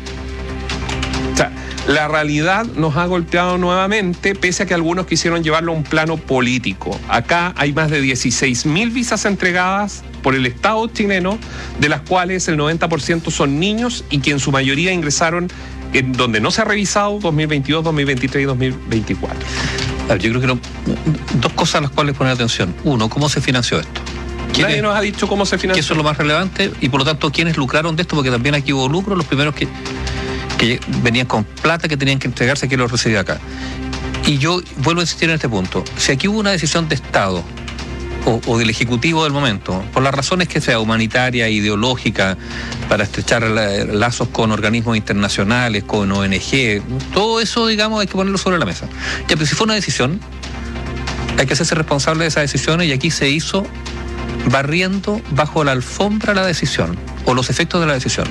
O sea, la realidad nos ha golpeado nuevamente, pese a que algunos quisieron llevarlo a un plano político. Acá hay más de dieciséis mil visas entregadas por el Estado chileno, de las cuales el noventa por ciento son niños y que en su mayoría ingresaron en donde no se ha revisado dos mil veintidós, dos mil veintitrés y dos mil veinticuatro. A ver, yo creo que no, dos cosas a las cuales poner atención. Uno, ¿cómo se financió esto? Nadie nos ha dicho cómo se financió. Que eso es lo más relevante, y por lo tanto, ¿quiénes lucraron de esto? Porque también aquí hubo lucro, los primeros que... que venían con plata que tenían que entregarse, que lo recibía acá. Y yo vuelvo a insistir en este punto. Si aquí hubo una decisión de Estado o, o del Ejecutivo del momento, por las razones que sea, humanitaria, ideológica, para estrechar la, lazos con organismos internacionales, con O N G, todo eso, digamos, hay que ponerlo sobre la mesa. Ya, pero si fue una decisión, hay que hacerse responsable de esas decisiones, y aquí se hizo barriendo bajo la alfombra la decisión o los efectos de la decisión.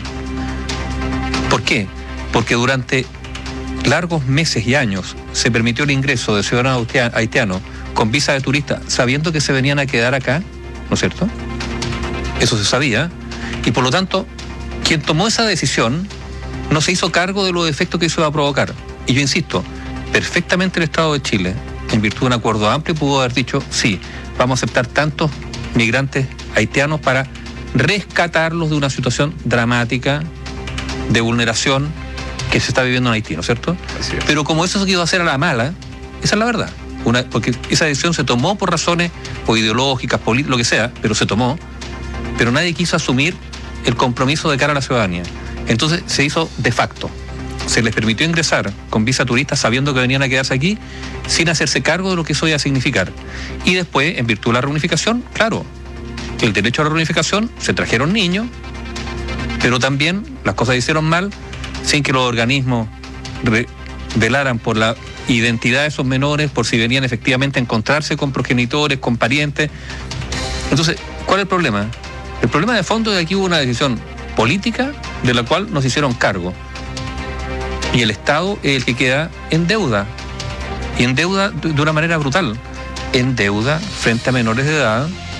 ¿Por qué? Porque durante largos meses y años se permitió el ingreso de ciudadanos haitianos con visa de turista, sabiendo que se venían a quedar acá, ¿no es cierto? Eso se sabía, y por lo tanto, quien tomó esa decisión no se hizo cargo de los efectos que eso iba a provocar. Y yo insisto, perfectamente el Estado de Chile, en virtud de un acuerdo amplio, pudo haber dicho, sí, vamos a aceptar tantos migrantes haitianos para rescatarlos de una situación dramática de vulneración que se está viviendo en Haití, ¿no es cierto? Así es. Pero como eso se quiso hacer a la mala, esa es la verdad. Una, porque esa decisión se tomó por razones o ideológicas, políticas, lo que sea, pero se tomó, pero nadie quiso asumir el compromiso de cara a la ciudadanía. Entonces se hizo de facto. Se les permitió ingresar con visa turista sabiendo que venían a quedarse aquí, sin hacerse cargo de lo que eso iba a significar. Y después, en virtud de la reunificación, claro, el derecho a la reunificación, se trajeron niños, pero también las cosas se hicieron mal, sin que los organismos re- velaran por la identidad de esos menores, por si venían efectivamente a encontrarse con progenitores, con parientes. Entonces, ¿cuál es el problema? El problema de fondo es que aquí hubo una decisión política de la cual nos hicieron cargo. Y el Estado es el que queda en deuda. Y en deuda de una manera brutal. En deuda frente a menores de edad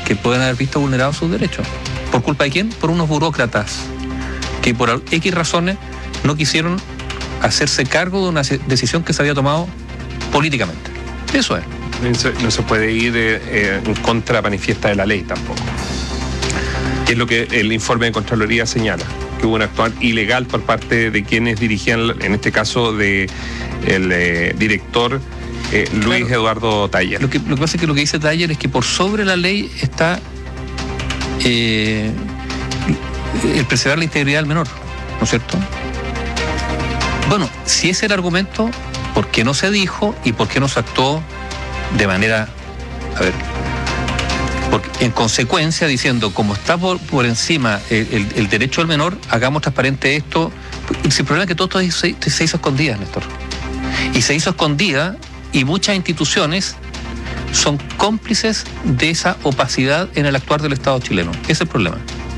que pueden haber visto vulnerados sus derechos. ¿Por culpa de quién? Por unos burócratas que por X razones no quisieron hacerse cargo de una decisión que se había tomado políticamente. Eso es. No se puede ir eh, en contra manifiesta de la ley tampoco. Es lo que el informe de Contraloría señala, que hubo un actuar ilegal por parte de quienes dirigían, en este caso, de el eh, director eh, Luis claro. Eduardo Taller. Lo que, lo que pasa es que lo que dice Taller es que por sobre la ley está eh, el preservar la integridad del menor, ¿no es cierto? Bueno, si ese era el argumento, ¿por qué no se dijo y por qué no se actuó de manera, a ver, porque en consecuencia diciendo, como está por, por encima el, el, el derecho del menor, hagamos transparente esto? El problema es que todo esto se, se hizo escondida, Néstor. Y se hizo escondida y muchas instituciones son cómplices de esa opacidad en el actuar del Estado chileno. Ese es el problema.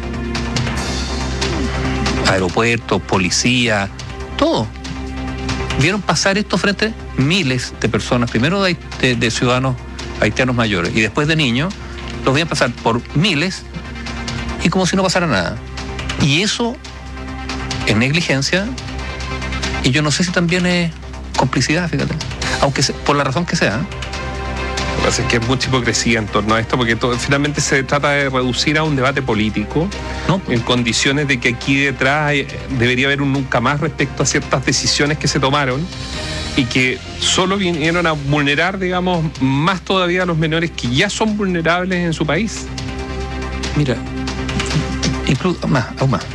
Aeropuertos, policía, todo. Vieron pasar esto frente a miles de personas, primero de, de, de ciudadanos haitianos mayores y después de niños, los veían pasar por miles y como si no pasara nada. Y eso es negligencia y yo no sé si también es complicidad, fíjate, aunque se, por la razón que sea. Lo que pasa es que hay mucha hipocresía en torno a esto, porque todo, finalmente se trata de reducir a un debate político, ¿no? En condiciones de que aquí detrás hay, debería haber un nunca más respecto a ciertas decisiones que se tomaron y que solo vinieron a vulnerar, digamos, más todavía a los menores que ya son vulnerables en su país. Mira, incluso más, aún más.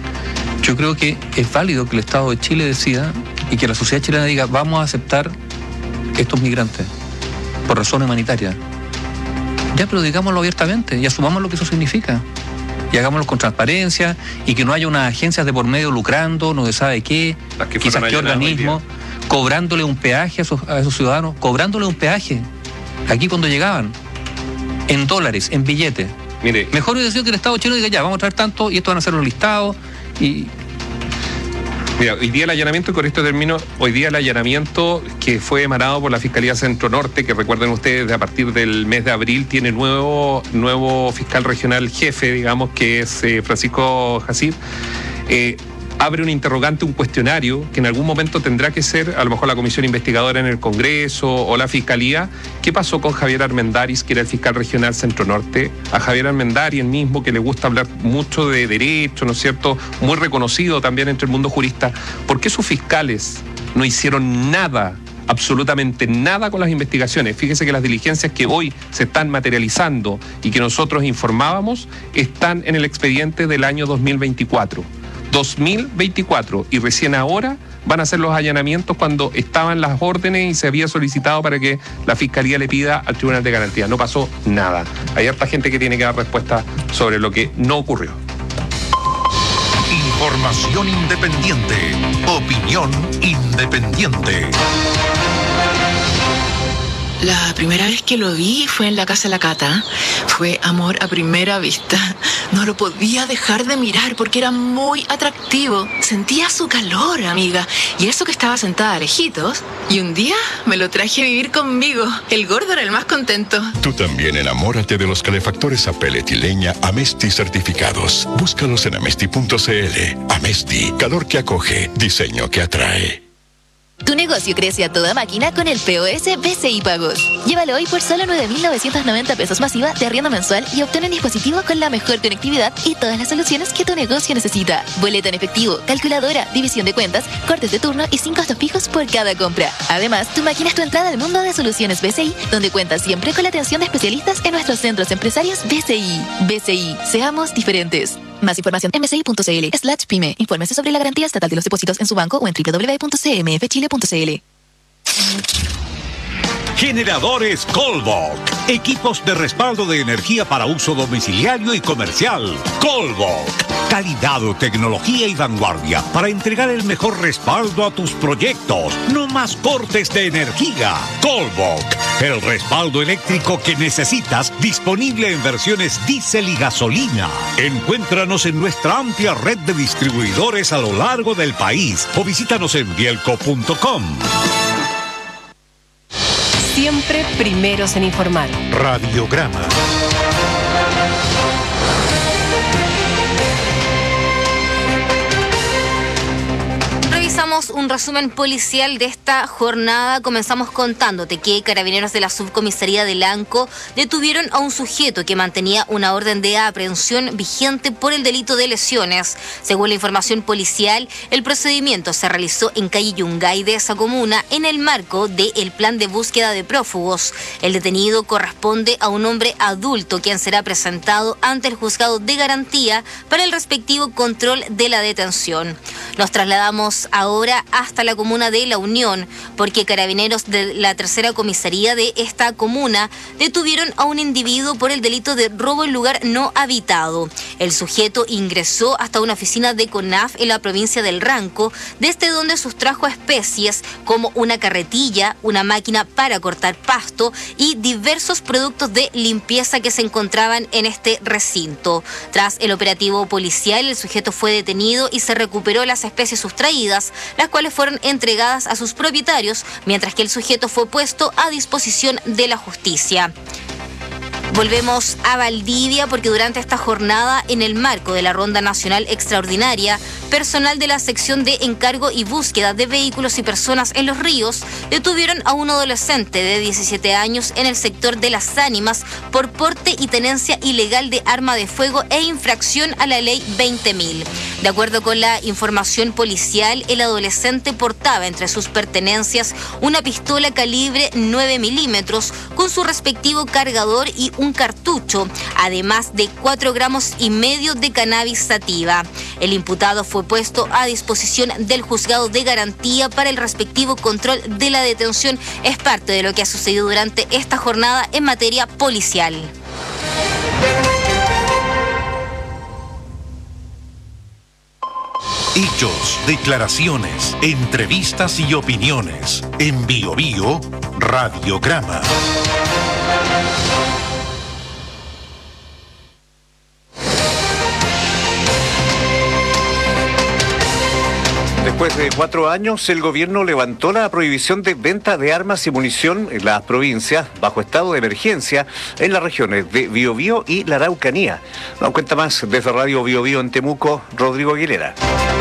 Yo creo que es válido que el Estado de Chile decida y que la sociedad chilena diga, vamos a aceptar estos migrantes por razones humanitarias. Ya, pero digámoslo abiertamente y asumamos lo que eso significa. Y hagámoslo con transparencia y que no haya unas agencias de por medio lucrando, no se sabe qué, que quizás qué organismo, cobrándole un peaje a esos, a esos ciudadanos, cobrándole un peaje. Aquí cuando llegaban, en dólares, en billetes. Mire, mejor hubiera sido que el Estado chileno diga, ya, vamos a traer tanto y estos van a ser los listados y... Mira, hoy día el allanamiento, y con esto termino, hoy día el allanamiento que fue emanado por la Fiscalía Centro Norte, que recuerden ustedes, a partir del mes de abril tiene nuevo, nuevo fiscal regional jefe, digamos, que es eh, Francisco Jacir, eh, abre un interrogante, un cuestionario, que en algún momento tendrá que ser, a lo mejor la comisión investigadora en el Congreso o la Fiscalía. ¿Qué pasó con Javier Armendáriz, que era el fiscal regional Centro Norte? A Javier Armendáriz, el mismo, que le gusta hablar mucho de derecho, ¿no es cierto?, muy reconocido también entre el mundo jurista. ¿Por qué sus fiscales no hicieron nada, absolutamente nada con las investigaciones? Fíjese que las diligencias que hoy se están materializando y que nosotros informábamos están en el expediente del año dos mil veinticuatro. dos mil veinticuatro, y recién ahora van a hacer los allanamientos cuando estaban las órdenes y se había solicitado para que la Fiscalía le pida al Tribunal de Garantía. No pasó nada. Hay harta gente que tiene que dar respuesta sobre lo que no ocurrió. Información independiente. Opinión independiente. La primera vez que lo vi fue en la casa de la Cata. Fue amor a primera vista. No lo podía dejar de mirar porque era muy atractivo. Sentía su calor, amiga. Y eso que estaba sentada lejitos. Y un día me lo traje a vivir conmigo. El gordo era el más contento. Tú también enamórate de los calefactores a pellet y leña Amesti certificados. Búscalos en amesti punto cl. Amesti, calor que acoge, diseño que atrae. Tu negocio crece a toda máquina con el P O S B C I Pagos. Llévalo hoy por solo nueve mil novecientos noventa pesos masiva de arriendo mensual y obtén un dispositivo con la mejor conectividad y todas las soluciones que tu negocio necesita. Boleta en efectivo, calculadora, división de cuentas, cortes de turno y sin costos fijos por cada compra. Además, tu máquina es tu entrada al mundo de soluciones B C I, donde cuentas siempre con la atención de especialistas en nuestros centros empresarios B C I. B C I, seamos diferentes. Más información en bci punto cl slash pyme. Infórmese sobre la garantía estatal de los depósitos en su banco o en doble u doble u doble u punto c m f chile punto c l. Generadores Colbok. Equipos de respaldo de energía para uso domiciliario y comercial. Colbok. Calidad, tecnología y vanguardia para entregar el mejor respaldo a tus proyectos. No más cortes de energía. Colbok. El respaldo eléctrico que necesitas, disponible en versiones diésel y gasolina. Encuéntranos en nuestra amplia red de distribuidores a lo largo del país o visítanos en bielco punto com. Siempre primeros en informar. Radiograma. tenemos un resumen policial de esta jornada. Comenzamos contándote que carabineros de la subcomisaría de Lanco detuvieron a un sujeto que mantenía una orden de aprehensión vigente por el delito de lesiones. Según la información policial, el procedimiento se realizó en calle Yungay de esa comuna en el marco del plan de búsqueda de prófugos. El detenido corresponde a un hombre adulto quien será presentado ante el juzgado de garantía para el respectivo control de la detención. Nos trasladamos ahora hasta la comuna de La Unión, porque carabineros de la tercera comisaría de esta comuna detuvieron a un individuo por el delito de robo en lugar no habitado. El sujeto ingresó hasta una oficina de CONAF en la provincia del Ranco, desde donde sustrajo especies como una carretilla, una máquina para cortar pasto y diversos productos de limpieza que se encontraban en este recinto. Tras el operativo policial, el sujeto fue detenido y se recuperó las especies sustraídas, las cuales fueron entregadas a sus propietarios, mientras que el sujeto fue puesto a disposición de la justicia. Volvemos a Valdivia porque durante esta jornada, en el marco de la Ronda Nacional Extraordinaria, personal de la sección de encargo y búsqueda de vehículos y personas en los ríos detuvieron a un adolescente de diecisiete años en el sector de Las Ánimas por porte y tenencia ilegal de arma de fuego e infracción a la ley veinte mil. De acuerdo con la información policial, el adolescente portaba entre sus pertenencias una pistola calibre nueve milímetros con su respectivo cargador y un cartucho, además de cuatro gramos y medio de cannabis sativa. El imputado fue puesto a disposición del juzgado de garantía para el respectivo control de la detención. Es parte de lo que ha sucedido durante esta jornada en materia policial. Hechos, declaraciones, entrevistas y opiniones. En Bio Bio, Radiograma. Después de cuatro años, el gobierno levantó la prohibición de venta de armas y munición en las provincias bajo estado de emergencia en las regiones de Biobío y la Araucanía. Nos cuenta más desde Radio Biobío en Temuco, Rodrigo Aguilera.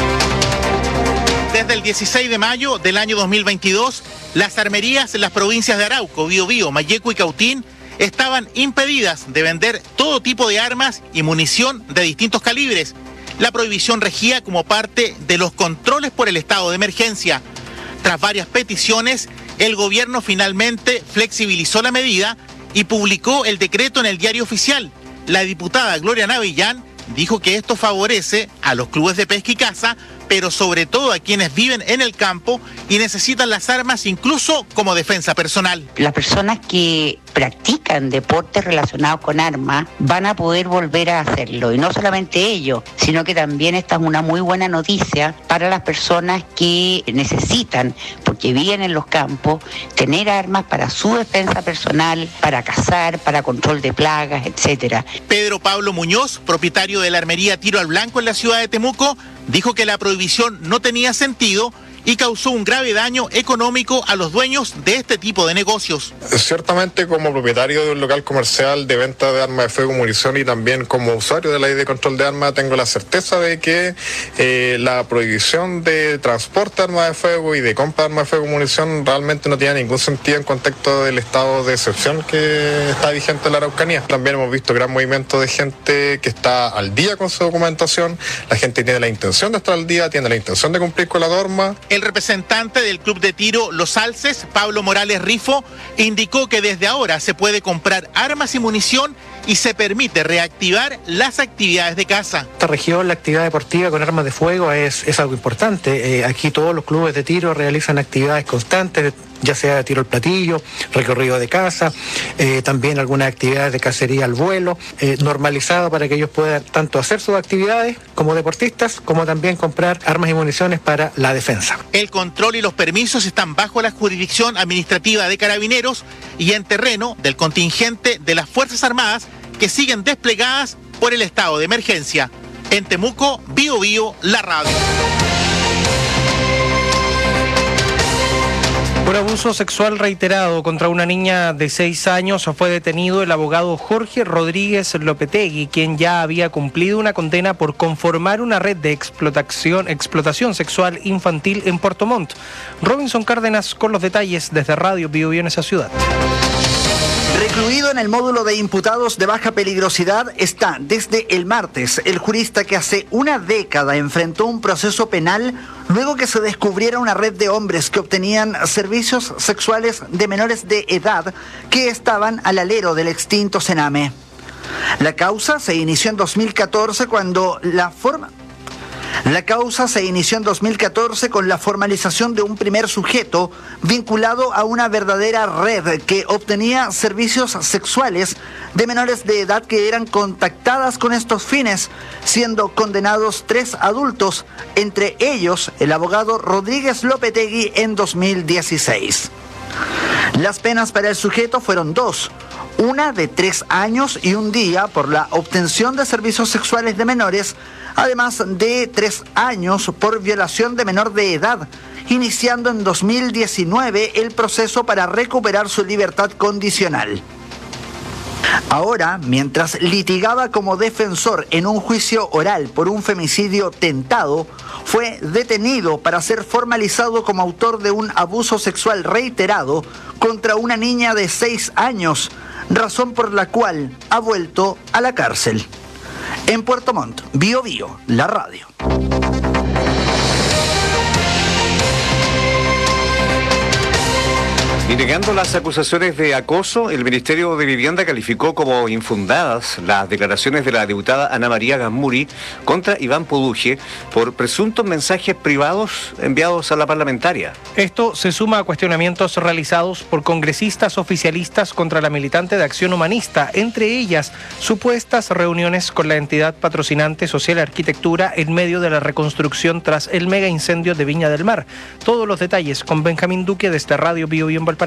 Desde el dieciséis de mayo del año dos mil veintidós, las armerías en las provincias de Arauco, Biobío, Malleco y Cautín estaban impedidas de vender todo tipo de armas y munición de distintos calibres. La prohibición regía como parte de los controles por el estado de emergencia. Tras varias peticiones, el gobierno finalmente flexibilizó la medida y publicó el decreto en el Diario Oficial. La diputada Gloria Navillán dijo que esto favorece a los clubes de pesca y caza, pero sobre todo a quienes viven en el campo y necesitan las armas incluso como defensa personal. Las personas que practican deportes relacionados con armas van a poder volver a hacerlo, y no solamente ellos, sino que también esta es una muy buena noticia para las personas que necesitan, porque viven en los campos, tener armas para su defensa personal, para cazar, para control de plagas, etcétera. Pedro Pablo Muñoz, propietario de la armería Tiro al Blanco en la ciudad de Temuco, dijo que la prohibición no tenía sentido y causó un grave daño económico a los dueños de este tipo de negocios. Ciertamente, como propietario de un local comercial de venta de armas de fuego y munición, y también como usuario de la ley de control de armas, tengo la certeza de que eh, la prohibición de transporte de armas de fuego y de compra de armas de fuego y munición realmente no tiene ningún sentido en contexto del estado de excepción que está vigente en la Araucanía. También hemos visto gran movimiento de gente que está al día con su documentación, la gente tiene la intención de estar al día, tiene la intención de cumplir con la norma. El representante del Club de Tiro Los Alces, Pablo Morales Rifo, indicó que desde ahora se puede comprar armas y munición y se permite reactivar las actividades de caza. En esta región la actividad deportiva con armas de fuego es, es algo importante. Eh, aquí todos los clubes de tiro realizan actividades constantes, ya sea tiro al platillo, recorrido de caza, eh, también algunas actividades de cacería al vuelo, eh, normalizado para que ellos puedan tanto hacer sus actividades como deportistas, como también comprar armas y municiones para la defensa. El control y los permisos están bajo la jurisdicción administrativa de Carabineros y en terreno del contingente de las Fuerzas Armadas que siguen desplegadas por el estado de emergencia. En Temuco, Bio Bio, la radio. Por abuso sexual reiterado contra una niña de seis años fue detenido el abogado Jorge Rodríguez Lopetegui, quien ya había cumplido una condena por conformar una red de explotación, explotación sexual infantil en Puerto Montt. Robinson Cárdenas con los detalles desde Radio Bio Bio en esa ciudad. Recluido en el módulo de imputados de baja peligrosidad está desde el martes el jurista que hace una década enfrentó un proceso penal luego que se descubriera una red de hombres que obtenían servicios sexuales de menores de edad que estaban al alero del extinto Sename. La causa se inició en dos mil catorce cuando la forma... La causa se inició en dos mil catorce con la formalización de un primer sujeto vinculado a una verdadera red que obtenía servicios sexuales de menores de edad que eran contactadas con estos fines, siendo condenados tres adultos, entre ellos el abogado Rodríguez Lopetegui en dos mil dieciséis. Las penas para el sujeto fueron dos, una de tres años y un día por la obtención de servicios sexuales de menores, además de tres años por violación de menor de edad, iniciando en dos mil diecinueve el proceso para recuperar su libertad condicional. Ahora, mientras litigaba como defensor en un juicio oral por un femicidio tentado, fue detenido para ser formalizado como autor de un abuso sexual reiterado contra una niña de seis años, razón por la cual ha vuelto a la cárcel. En Puerto Montt, Bio Bio, la radio. Y negando las acusaciones de acoso, el Ministerio de Vivienda calificó como infundadas las declaraciones de la diputada Ana María Gasmuri contra Iván Poduje por presuntos mensajes privados enviados a la parlamentaria. Esto se suma a cuestionamientos realizados por congresistas oficialistas contra la militante de Acción Humanista, entre ellas supuestas reuniones con la entidad patrocinante Social Arquitectura en medio de la reconstrucción tras el mega incendio de Viña del Mar. Todos los detalles con Benjamín Duque desde Radio Bio Bio en Valparaíso.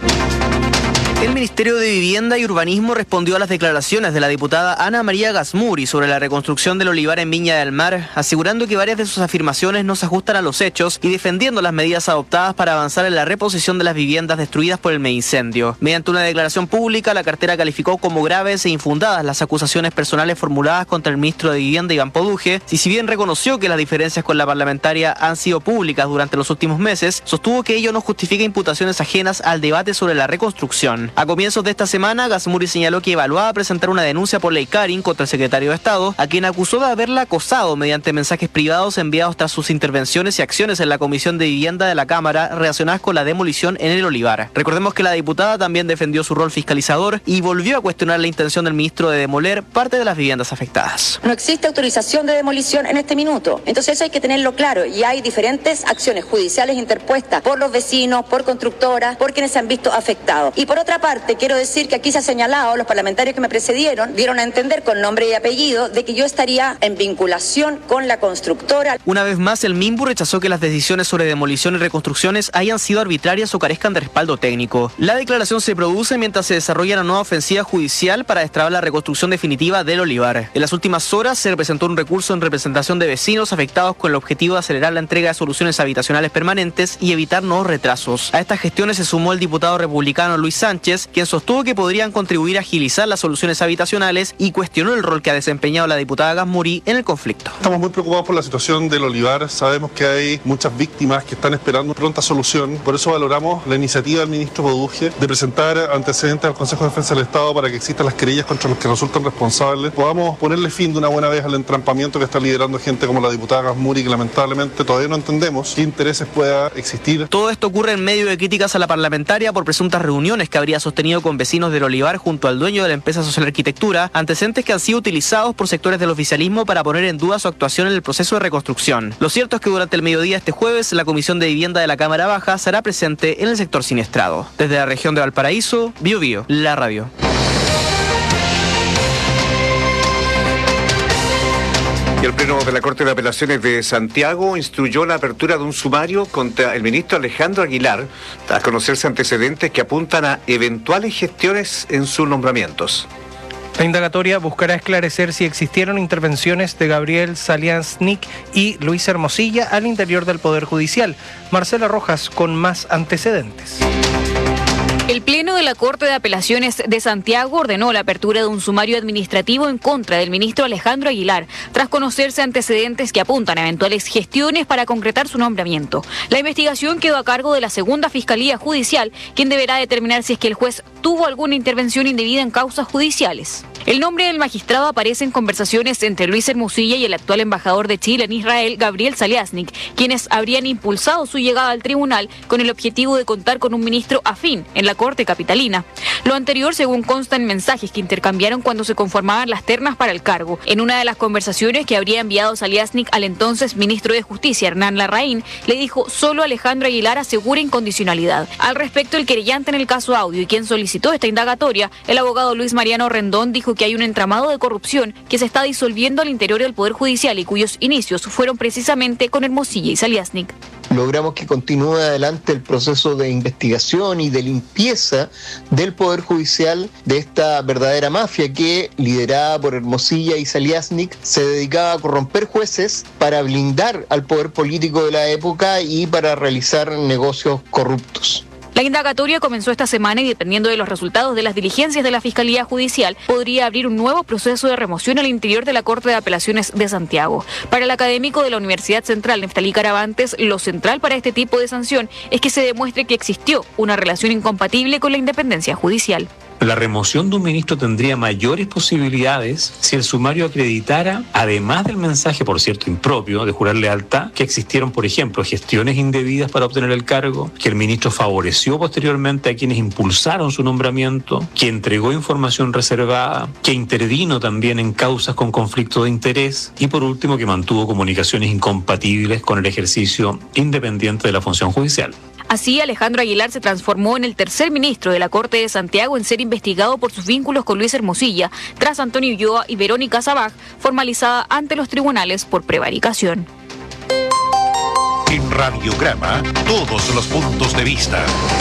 El Ministerio de Vivienda y Urbanismo respondió a las declaraciones de la diputada Ana María Gasmuri sobre la reconstrucción del olivar en Viña del Mar, asegurando que varias de sus afirmaciones no se ajustan a los hechos y defendiendo las medidas adoptadas para avanzar en la reposición de las viviendas destruidas por el megaincendio. Mediante una declaración pública, la cartera calificó como graves e infundadas las acusaciones personales formuladas contra el ministro de Vivienda Iván Poduje, y si bien reconoció que las diferencias con la parlamentaria han sido públicas durante los últimos meses, sostuvo que ello no justifica imputaciones ajenas al debate sobre la reconstrucción. A comienzos de esta semana, Gasmuri señaló que evaluaba presentar una denuncia por ley Karin contra el secretario de Estado, a quien acusó de haberla acosado mediante mensajes privados enviados tras sus intervenciones y acciones en la Comisión de Vivienda de la Cámara relacionadas con la demolición en el olivar. Recordemos que la diputada también defendió su rol fiscalizador y volvió a cuestionar la intención del ministro de demoler parte de las viviendas afectadas. No existe autorización de demolición en este minuto, entonces eso hay que tenerlo claro, y hay diferentes acciones judiciales interpuestas por los vecinos, por constructoras, por quienes se han visto afectados. Y por otra parte, quiero decir que aquí se ha señalado, los parlamentarios que me precedieron dieron a entender con nombre y apellido de que yo estaría en vinculación con la constructora. Una vez más, el MIMBU rechazó que las decisiones sobre demolición y reconstrucciones hayan sido arbitrarias o carezcan de respaldo técnico. La declaración se produce mientras se desarrolla una nueva ofensiva judicial para destrabar la reconstrucción definitiva del olivar. En las últimas horas se presentó un recurso en representación de vecinos afectados con el objetivo de acelerar la entrega de soluciones habitacionales permanentes y evitar nuevos retrasos. A estas gestiones se sumó el diputado republicano Luis Sánchez, quien sostuvo que podrían contribuir a agilizar las soluciones habitacionales y cuestionó el rol que ha desempeñado la diputada Gasmuri en el conflicto. Estamos muy preocupados por la situación del olivar. Sabemos que hay muchas víctimas que están esperando pronta solución. Por eso valoramos la iniciativa del ministro Poduje de presentar antecedentes al Consejo de Defensa del Estado para que existan las querellas contra los que resultan responsables. Podamos ponerle fin de una buena vez al entrampamiento que está liderando gente como la diputada Gasmuri, que lamentablemente todavía no entendemos qué intereses pueda existir. Todo esto ocurre en medio de críticas a la parlamentaria por presuntas reuniones que habría sostenido con vecinos del olivar junto al dueño de la empresa Social Arquitectura, antecedentes que han sido utilizados por sectores del oficialismo para poner en duda su actuación en el proceso de reconstrucción. Lo cierto es que durante el mediodía este jueves, la Comisión de Vivienda de la Cámara Baja será presente en el sector siniestrado. Desde la región de Valparaíso, Bio Bio, la radio. Y el Pleno de la Corte de Apelaciones de Santiago instruyó la apertura de un sumario contra el ministro Alejandro Aguilar, tras conocerse antecedentes que apuntan a eventuales gestiones en sus nombramientos. La indagatoria buscará esclarecer si existieron intervenciones de Gabriel Saliasnik y Luis Hermosilla al interior del Poder Judicial. Marcela Rojas con más antecedentes. El Pleno de la Corte de Apelaciones de Santiago ordenó la apertura de un sumario administrativo en contra del ministro Alejandro Aguilar, tras conocerse antecedentes que apuntan a eventuales gestiones para concretar su nombramiento. La investigación quedó a cargo de la Segunda Fiscalía Judicial, quien deberá determinar si es que el juez tuvo alguna intervención indebida en causas judiciales. El nombre del magistrado aparece en conversaciones entre Luis Hermosilla y el actual embajador de Chile en Israel, Gabriel Saliasnik, quienes habrían impulsado su llegada al tribunal con el objetivo de contar con un ministro afín en la Corte capitalina. Lo anterior, según consta en mensajes que intercambiaron cuando se conformaban las ternas para el cargo. En una de las conversaciones que habría enviado Saliasnik al entonces ministro de Justicia, Hernán Larraín, le dijo: solo Alejandro Aguilar asegura incondicionalidad. Al respecto, el querellante en el caso Audio y quien solicitó esta indagatoria, el abogado Luis Mariano Rendón, dijo que hay un entramado de corrupción que se está disolviendo al interior del Poder Judicial y cuyos inicios fueron precisamente con Hermosilla y Saliasnik. Logramos que continúe adelante el proceso de investigación y de limpieza del Poder Judicial de esta verdadera mafia que, liderada por Hermosilla y Saliasnik, se dedicaba a corromper jueces para blindar al poder político de la época y para realizar negocios corruptos. La indagatoria comenzó esta semana y, dependiendo de los resultados de las diligencias de la Fiscalía Judicial, podría abrir un nuevo proceso de remoción al interior de la Corte de Apelaciones de Santiago. Para el académico de la Universidad Central, Neftalí Caravantes, lo central para este tipo de sanción es que se demuestre que existió una relación incompatible con la independencia judicial. La remoción de un ministro tendría mayores posibilidades si el sumario acreditara, además del mensaje, por cierto, impropio, de jurar lealtad, que existieron, por ejemplo, gestiones indebidas para obtener el cargo, que el ministro favoreció posteriormente a quienes impulsaron su nombramiento, que entregó información reservada, que intervino también en causas con conflicto de interés y, por último, que mantuvo comunicaciones incompatibles con el ejercicio independiente de la función judicial. Así, Alejandro Aguilar se transformó en el tercer ministro de la Corte de Santiago en ser investigado por sus vínculos con Luis Hermosilla, tras Antonio Ulloa y Verónica Sabaj, formalizada ante los tribunales por prevaricación. En Radiograma, todos los puntos de vista.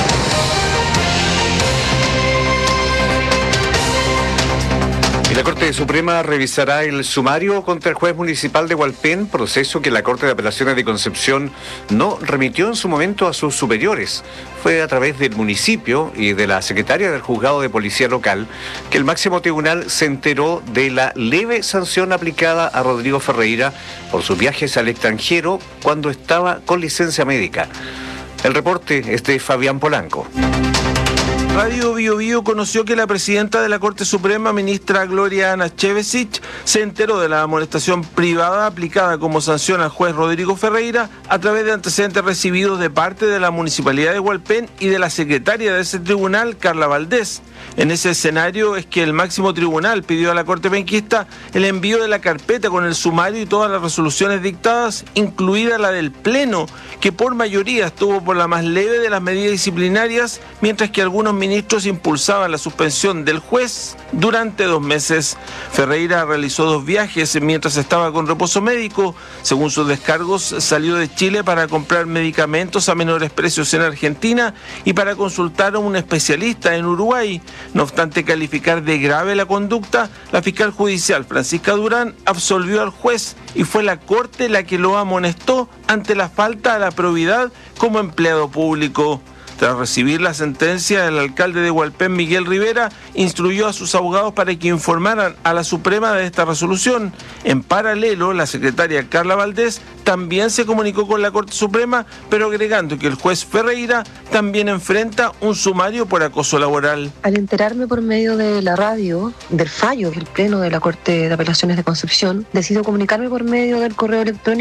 La Corte Suprema revisará el sumario contra el juez municipal de Hualpén, proceso que la Corte de Apelaciones de Concepción no remitió en su momento a sus superiores. Fue a través del municipio y de la secretaria del juzgado de policía local que el máximo tribunal se enteró de la leve sanción aplicada a Rodrigo Ferreira por sus viajes al extranjero cuando estaba con licencia médica. El reporte es de Fabián Polanco. Radio Bio Bio conoció que la presidenta de la Corte Suprema, ministra Gloria Ana Chevesich, se enteró de la amonestación privada aplicada como sanción al juez Rodrigo Ferreira a través de antecedentes recibidos de parte de la Municipalidad de Hualpén y de la secretaria de ese tribunal, Carla Valdés. En ese escenario es que el máximo tribunal pidió a la Corte penquista el envío de la carpeta con el sumario y todas las resoluciones dictadas, incluida la del Pleno, que por mayoría estuvo por la más leve de las medidas disciplinarias, mientras que algunos ministros impulsaban la suspensión del juez durante dos meses. Ferreira realizó dos viajes mientras estaba con reposo médico. Según sus descargos, salió de Chile para comprar medicamentos a menores precios en Argentina y para consultar a un especialista en Uruguay. No obstante calificar de grave la conducta, la fiscal judicial Francisca Durán absolvió al juez y fue la Corte la que lo amonestó ante la falta a la probidad como empleado público. Tras recibir la sentencia, el alcalde de Hualpén, Miguel Rivera, instruyó a sus abogados para que informaran a la Suprema de esta resolución. En paralelo, la secretaria Carla Valdés también se comunicó con la Corte Suprema, pero agregando que el juez Ferreira también enfrenta un sumario por acoso laboral. Al enterarme por medio de la radio del fallo del Pleno de la Corte de Apelaciones de Concepción, decido comunicarme por medio del correo electrónico